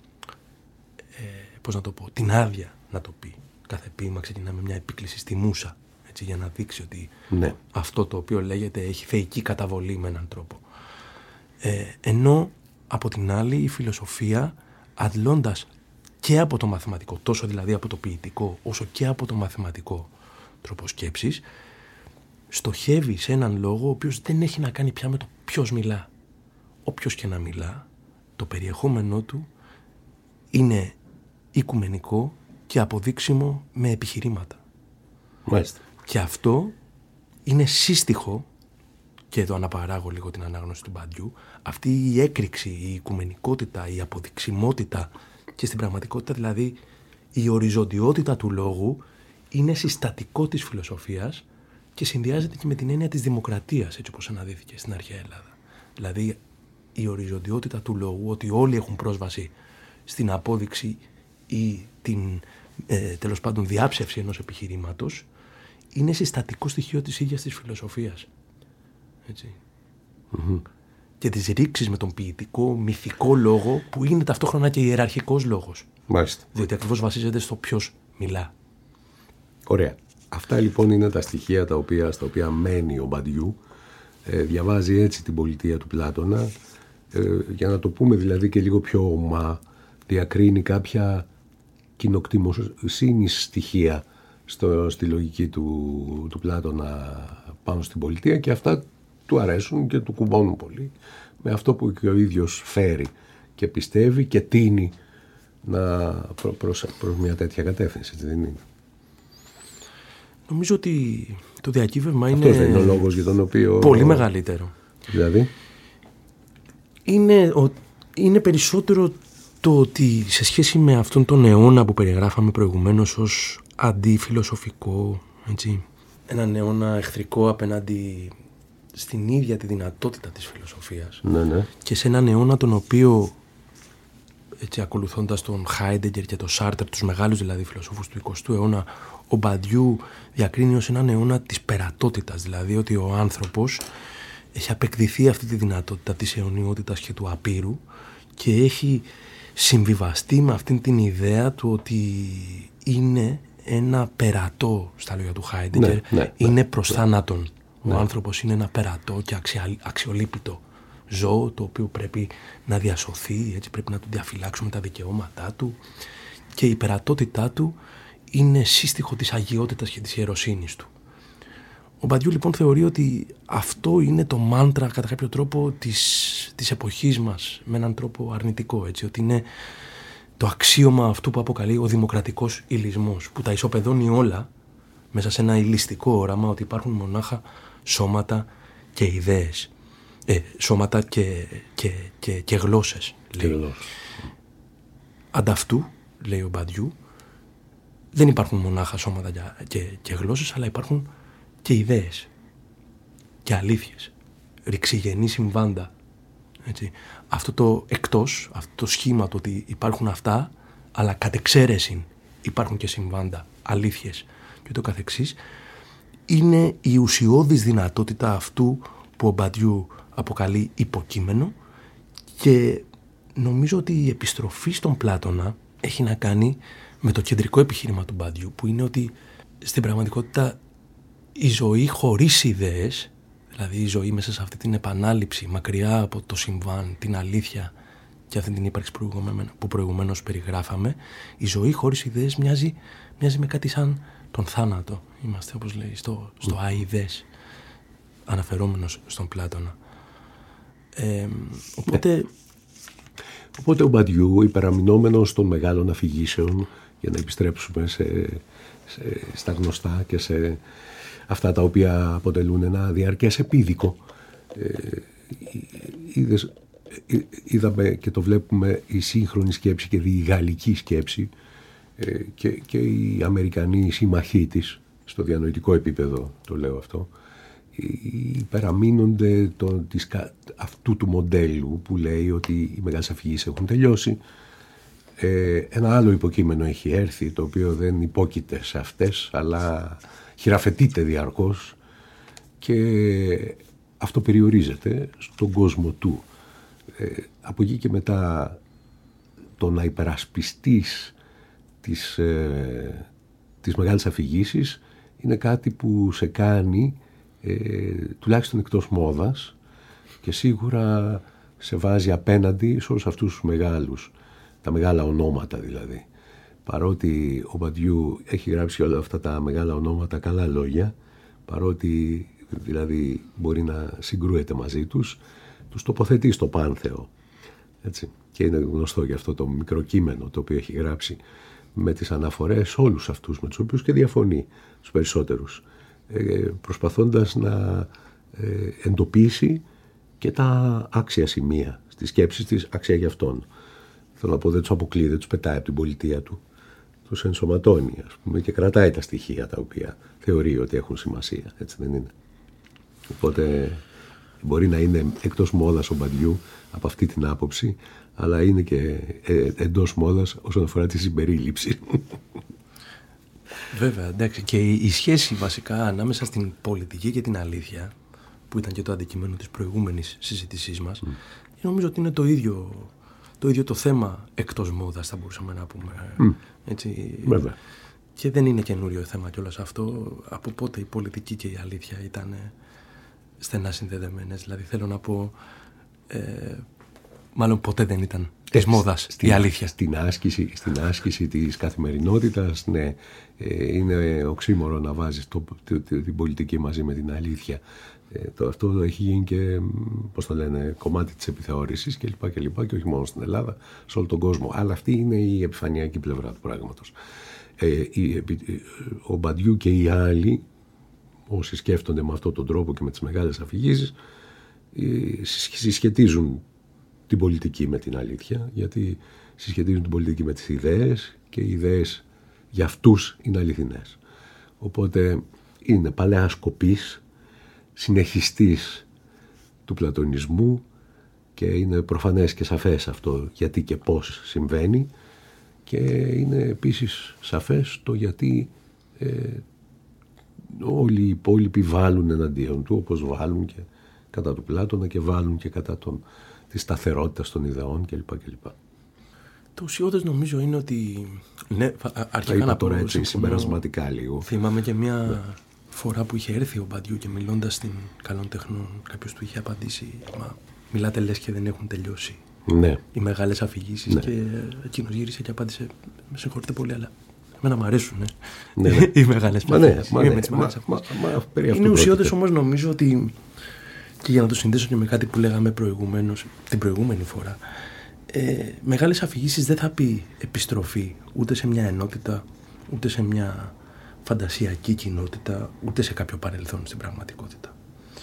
πώς να το πω, την άδεια να το πει. Κάθε ποίημα ξεκινά με μια επίκληση στη μούσα, έτσι, για να δείξει ότι ναι. αυτό το οποίο λέγεται έχει θεϊκή καταβολή με έναν τρόπο. Ε, ενώ από την άλλη η φιλοσοφία, αντλώντας και από το μαθηματικό, τόσο δηλαδή από το ποιητικό όσο και από το μαθηματικό τρόπο σκέψης, στοχεύει σε έναν λόγο ο οποίος δεν έχει να κάνει πια με το ποιος μιλά. Όποιος και να μιλά, το περιεχόμενό του είναι οικουμενικό και αποδείξιμο με επιχειρήματα. Μάλιστα. Και αυτό είναι σύστιχο, και εδώ αναπαράγω λίγο την ανάγνωση του Μπαντιού, αυτή η έκρηξη, η οικουμενικότητα, η αποδειξιμότητα και στην πραγματικότητα δηλαδή η οριζοντιότητα του λόγου είναι συστατικό της φιλοσοφίας και συνδυάζεται και με την έννοια της δημοκρατίας, έτσι όπως αναδύθηκε στην αρχαία Ελλάδα. Δηλαδή η οριζοντιότητα του λόγου, ότι όλοι έχουν πρόσβαση στην απόδειξη ή την ε, τέλος πάντων διάψευση ενός επιχειρήματος είναι συστατικό στοιχείο της ίδιας της φιλοσοφίας. Έτσι. Mm-hmm. Και της ρήξης με τον ποιητικό, μυθικό λόγο που είναι ταυτόχρονα και ιεραρχικός λόγος. Μάλιστα. Διότι ακριβώς βασίζεται στο ποιος μιλά. Ωραία. Αυτά λοιπόν είναι τα στοιχεία τα οποία, στα οποία μένει ο Μπαντιού. Ε, διαβάζει έτσι την πολιτεία του Πλάτωνα. Ε, για να το πούμε δηλαδή και λίγο πιο ομά, διακρίνει κάποια κοινοκτημοσύνης στοιχεία στο, στη λογική του, του Πλάτωνα πάνω στην πολιτεία, και αυτά του αρέσουν και του κουμπώνουν πολύ με αυτό που και ο ίδιος φέρει και πιστεύει και τίνει να προ, προς, προς μια τέτοια κατεύθυνση. Δεν είναι. Νομίζω ότι το διακύβευμα αυτός είναι, δεν είναι ο λόγος για τον οποίο πολύ μεγαλύτερο. Δηλαδή είναι, ο, είναι περισσότερο το ότι σε σχέση με αυτόν τον αιώνα που περιγράφαμε προηγουμένως ως αντιφιλοσοφικό, έτσι, έναν αιώνα εχθρικό απέναντι στην ίδια τη δυνατότητα της φιλοσοφίας, ναι, ναι. και σε έναν αιώνα τον οποίο, έτσι, ακολουθώντας τον Χάιντεγκερ και τον Σάρτερ, τους μεγάλους δηλαδή φιλοσόφους του εικοστού αιώνα, ο Μπαντιού διακρίνει ως έναν αιώνα της περατότητας, δηλαδή ότι ο άνθρωπος έχει απεκδηθεί αυτή τη δυνατότητα της αιωνιότητας και του απείρου και έχει συμβιβαστεί με αυτήν την ιδέα του ότι είναι ένα περατό, στα λόγια του Χάιντεγκερ, ναι, ναι, είναι ναι, προς ναι. θάνατον. Ο ναι. άνθρωπος είναι ένα περατό και αξια, αξιολύπητο ζώο, το οποίο πρέπει να διασωθεί, έτσι, πρέπει να του διαφυλάξουμε τα δικαιώματά του, και η περατότητά του είναι σύστοιχο της αγιότητας και της ιεροσύνης του. Ο Μπαντιού λοιπόν θεωρεί ότι αυτό είναι το μάντρα κατά κάποιο τρόπο της, της εποχής μας, με έναν τρόπο αρνητικό, έτσι, ότι είναι το αξίωμα αυτού που αποκαλεί ο δημοκρατικός υλισμός, που τα ισοπεδώνει όλα μέσα σε ένα υλιστικό όραμα, ότι υπάρχουν μονάχα σώματα και ιδέες, ε, σώματα και, και, και, και γλώσσες. Λέει. Ανταυτού, λέει ο Μπαντιού, δεν υπάρχουν μονάχα σώματα και, και, και γλώσσες, αλλά υπάρχουν και ιδέες και αλήθειες, ρηξιγενή συμβάντα. Έτσι. Αυτό το εκτός, αυτό το σχήμα, το ότι υπάρχουν αυτά, αλλά κατ' εξαίρεση υπάρχουν και συμβάντα, αλήθειες και το καθεξής, είναι η ουσιώδης δυνατότητα αυτού που ο Μπαντιού αποκαλεί υποκείμενο, και νομίζω ότι η επιστροφή στον Πλάτωνα έχει να κάνει με το κεντρικό επιχείρημα του Μπαντιού, που είναι ότι στην πραγματικότητα η ζωή χωρίς ιδέες, δηλαδή η ζωή μέσα σε αυτή την επανάληψη, μακριά από το συμβάν, την αλήθεια και αυτή την ύπαρξη που προηγουμένως περιγράφαμε, η ζωή χωρίς ιδέες μοιάζει, μοιάζει με κάτι σαν τον θάνατο. Είμαστε, όπως λέει, στο, στο αηδές, αναφερόμενος στον Πλάτωνα. Ε, οπότε... Οπότε ο Μπαντιού, υπεραμεινόμενος των μεγάλων αφηγήσεων, για να επιστρέψουμε σε, σε, στα γνωστά και σε αυτά τα οποία αποτελούν ένα διαρκές επίδικο, ε, είδες, είδαμε και το βλέπουμε η σύγχρονη σκέψη και η γαλλική σκέψη ε, και, και οι Αμερικανοί σύμμαχοί της, στο διανοητικό επίπεδο το λέω αυτό, υπεραμείνονται το, της, αυτού του μοντέλου που λέει ότι οι μεγάλες αφηγήσεις έχουν τελειώσει. Ε, ένα άλλο υποκείμενο έχει έρθει, το οποίο δεν υπόκειται σε αυτές, αλλά χειραφετείται διαρκώς, και αυτό περιορίζεται στον κόσμο του. Ε, από εκεί και μετά το να υπερασπιστείς τις, ε, τις μεγάλες αφηγήσεις είναι κάτι που σε κάνει Ε, τουλάχιστον εκτός μόδας, και σίγουρα σε βάζει απέναντι σε όλους αυτούς τους μεγάλους, τα μεγάλα ονόματα δηλαδή. Παρότι ο Μπαντιού έχει γράψει όλα αυτά τα μεγάλα ονόματα καλά λόγια, παρότι δηλαδή μπορεί να συγκρούεται μαζί τους, τους τοποθετεί στο πάνθεο. Έτσι. Και είναι γνωστό για αυτό το μικρό κείμενο το οποίο έχει γράψει με τις αναφορές όλους αυτούς με τους οποίους και διαφωνεί τους περισσότερους, προσπαθώντας να εντοπίσει και τα άξια σημεία στις σκέψεις της, άξια για αυτόν. Θέλω να πω, δεν τους αποκλείει, δεν τους πετάει από την πολιτεία του. Τους ενσωματώνει, ας πούμε, και κρατάει τα στοιχεία τα οποία θεωρεί ότι έχουν σημασία. Έτσι δεν είναι? Οπότε Μπορεί να είναι εκτός μόδας ο Μπαντιού από αυτή την άποψη, αλλά είναι και ε, εντός μόδας όσον αφορά τη συμπερίληψη. Βέβαια, εντάξει. Και η σχέση βασικά ανάμεσα στην πολιτική και την αλήθεια, που ήταν και το αντικείμενο της προηγούμενης συζήτησής μας, mm. νομίζω ότι είναι το ίδιο, το ίδιο το θέμα εκτός μόδας, θα μπορούσαμε να πούμε. Mm. Έτσι. Βέβαια. Και δεν είναι καινούριο θέμα κιόλας αυτό. Από πότε η πολιτική και η αλήθεια ήταν στενά συνδεδεμένες. Δηλαδή θέλω να πω, ε, μάλλον ποτέ δεν ήταν της ε, μόδας στην, η αλήθεια. Στην άσκηση, στην άσκηση της καθημερινότητας, ναι, ε, είναι οξύμορο να βάζεις το, το, το, την πολιτική μαζί με την αλήθεια. Ε, το, αυτό έχει γίνει και, πώς το λένε, κομμάτι της επιθεώρησης και λοιπά και λοιπά, και όχι μόνο στην Ελλάδα, σε όλο τον κόσμο. Αλλά αυτή είναι η επιφανειακή πλευρά του πράγματος. Ε, η, ο Μπαντιού και οι άλλοι, όσοι σκέφτονται με αυτόν τον τρόπο και με τις μεγάλες αφηγήσεις, συσχετίζουν την πολιτική με την αλήθεια, γιατί συσχετίζουν την πολιτική με τις ιδέες και οι ιδέες για αυτούς είναι αληθινές. Οπότε είναι παλαιά σκοπής, συνεχιστής του πλατωνισμού, και είναι προφανές και σαφές αυτό γιατί και πώς συμβαίνει, και είναι επίσης σαφές το γιατί ε, όλοι οι υπόλοιποι βάλουν εναντίον του, όπως βάλουν και κατά του Πλάτωνα και βάλουν και κατά τον, της σταθερότητας των ιδεών κλπ. κλπ. Το ουσιώδες νομίζω είναι ότι, ναι, αρχικά να πω τώρα έτσι συμπερασματικά λίγο. Θυμάμαι και μια ναι. φορά που είχε έρθει ο Μπαντιού και μιλώντας στην Καλών Τεχνών, κάποιος του είχε απαντήσει, μα μιλάτε λες και δεν έχουν τελειώσει. Ναι. Οι μεγάλες αφηγήσεις, ναι. Και εκείνος γύρισε και απάντησε, με συγχωρείτε πολύ, αλλά εμένα μου αρέσουν ναι. Ναι. οι μεγάλες αφηγήσεις. Ναι, ναι, μα, μα, μα, είναι ουσιώδες όμως νομίζω ότι, και για να το συνδέσω και με κάτι που λέγαμε προηγουμένως, την προηγούμενη φορά, ε, μεγάλες αφηγήσεις δεν θα πει επιστροφή ούτε σε μια ενότητα, ούτε σε μια φαντασιακή κοινότητα, ούτε σε κάποιο παρελθόν στην πραγματικότητα.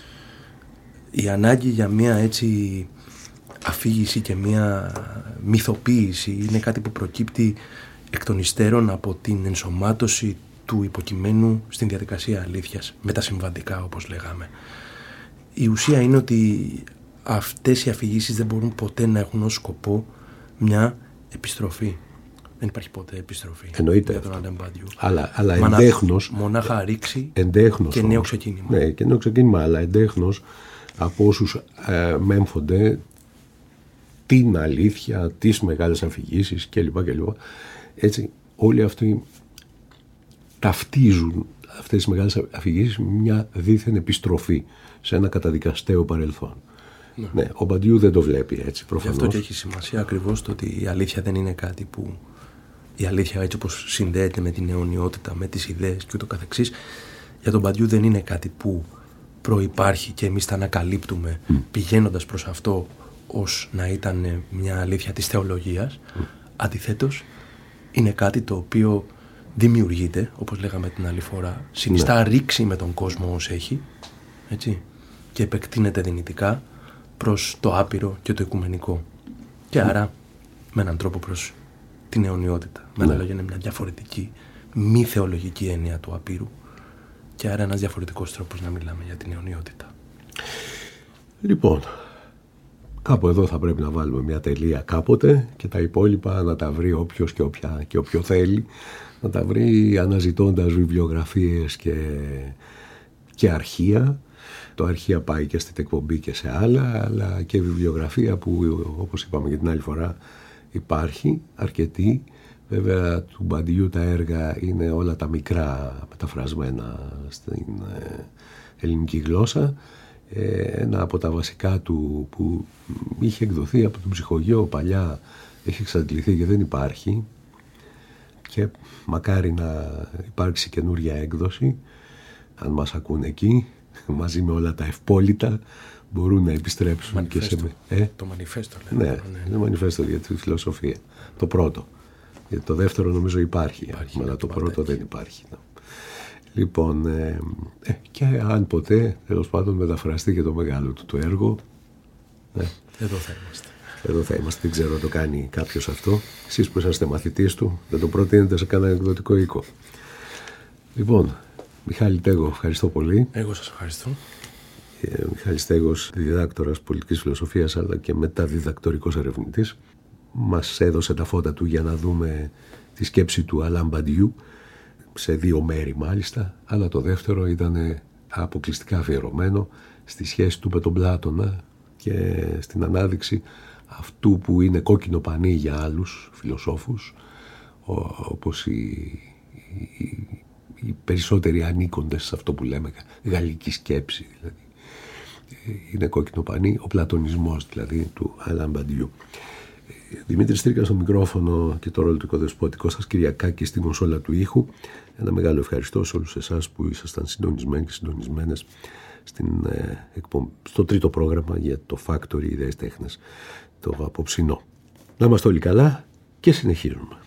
Η ανάγκη για μια έτσι αφήγηση και μια μυθοποίηση είναι κάτι που προκύπτει εκ των υστέρων από την ενσωμάτωση του υποκειμένου στην διαδικασία αλήθειας, μετασυμβαντικά όπως λέγαμε. Η ουσία είναι ότι αυτές οι αφηγήσεις δεν μπορούν ποτέ να έχουν ως σκοπό μια επιστροφή. Δεν υπάρχει ποτέ επιστροφή. Εννοείται για τον Αλέν Μπαντιού. Αλλά, αλλά εντέχνος, μονάχα ρήξη εντέχνος, και νέο ξεκίνημα. Ναι, και νέο ξεκίνημα, αλλά εντέχνος από όσους ε, μέμφονται την αλήθεια, τις μεγάλες αφηγήσεις κλπ. κλπ. Έτσι, όλοι αυτοί ταυτίζουν αυτές τις μεγάλες αφηγήσεις με μια δίθεν επιστροφή σε ένα καταδικαστέο παρελθόν. Ναι. Ναι, ο Μπαντιού δεν το βλέπει έτσι προφανώς. Γι' αυτό και έχει σημασία ακριβώς το ότι η αλήθεια δεν είναι κάτι που... Η αλήθεια έτσι όπως συνδέεται με την αιωνιότητα, με τις ιδέες και ούτω καθεξής, για τον Μπαντιού δεν είναι κάτι που προϋπάρχει και εμείς τα ανακαλύπτουμε mm. πηγαίνοντας προς αυτό ως να ήταν μια αλήθεια της θεολογίας. Mm. Αντιθέτως, είναι κάτι το οποίο δημιουργείται, όπως λέγαμε την άλλη φορά, συνιστά ναι. ρήξη με τον κόσμο ως έχει, έτσι, και επεκτείνεται δυνητικά προς το άπειρο και το οικουμενικό. Και mm. άρα με έναν τρόπο προς την αιωνιότητα. Με άλλα λόγια, είναι μια διαφορετική, μη θεολογική έννοια του απείρου, και άρα ένας διαφορετικός τρόπος να μιλάμε για την αιωνιότητα. Λοιπόν, κάπου εδώ θα πρέπει να βάλουμε μια τελεία κάποτε και τα υπόλοιπα να τα βρει όποιος και, όποια, και όποιο θέλει, να τα βρει αναζητώντας βιβλιογραφίες και, και αρχεία. Το αρχεία πάει και στην εκπομπή και σε άλλα, αλλά και βιβλιογραφία που, όπως είπαμε και την άλλη φορά, υπάρχει αρκετή. Βέβαια του Μπαντιού τα έργα είναι όλα τα μικρά μεταφρασμένα στην ελληνική γλώσσα. Ένα από τα βασικά του που είχε εκδοθεί από τον Ψυχογείο παλιά έχει εξαντληθεί και δεν υπάρχει, και μακάρι να υπάρξει καινούρια έκδοση. Αν μας ακούν εκεί μαζί με όλα τα ευπόλυτα μπορούν να επιστρέψουν μανιφέστο. Και σε... Ε? Το μανιφέστο λέμε. Ναι, ναι, το μανιφέστο για τη φιλοσοφία. Το πρώτο. Γιατί το δεύτερο νομίζω υπάρχει, υπάρχει αλλά το πρώτο εκεί. Δεν υπάρχει. Λοιπόν, ε, ε, και αν ποτέ, τέλος πάντων, μεταφραστεί και το μεγάλο του το έργο. Ε, εδώ θα είμαστε. Εδώ θα είμαστε, δεν ξέρω αν το κάνει κάποιος αυτό. Εσείς που είσαστε μαθητής του, δεν το προτείνετε σε κανένα εκδοτικό οίκο. Λοιπόν, Μιχάλη Τέγο, ευχαριστώ πολύ. Εγώ σας ευχαριστώ. και ο Μιχάλης Στέγος, διδάκτορας πολιτικής φιλοσοφίας αλλά και μεταδιδακτορικός ερευνητής, μας έδωσε τα φώτα του για να δούμε τη σκέψη του Αλάν Μπαντιού, σε δύο μέρη μάλιστα, αλλά το δεύτερο ήταν αποκλειστικά αφιερωμένο στη σχέση του με τον Πλάτωνα και στην ανάδειξη αυτού που είναι κόκκινο πανί για άλλους φιλοσόφους, όπως οι, οι, οι περισσότεροι ανήκοντες σε αυτό που λέμε γαλλική σκέψη, δηλαδή. Είναι κόκκινο πανί ο πλατωνισμός δηλαδή του Αλάν Μπαντιού. Δημήτρη Στρίκα στο μικρόφωνο και το ρόλο του οικοδεσπότη, Κώστας Κυριακάκης στην κονσόλα του ήχου. Ένα μεγάλο ευχαριστώ σε όλους εσάς που ήσασταν συντονισμένοι και συντονισμένες στην, ε, στο τρίτο πρόγραμμα για το Factory Ιδέες Τέχνες, το απόψινό. Να είμαστε όλοι καλά και συνεχίζουμε.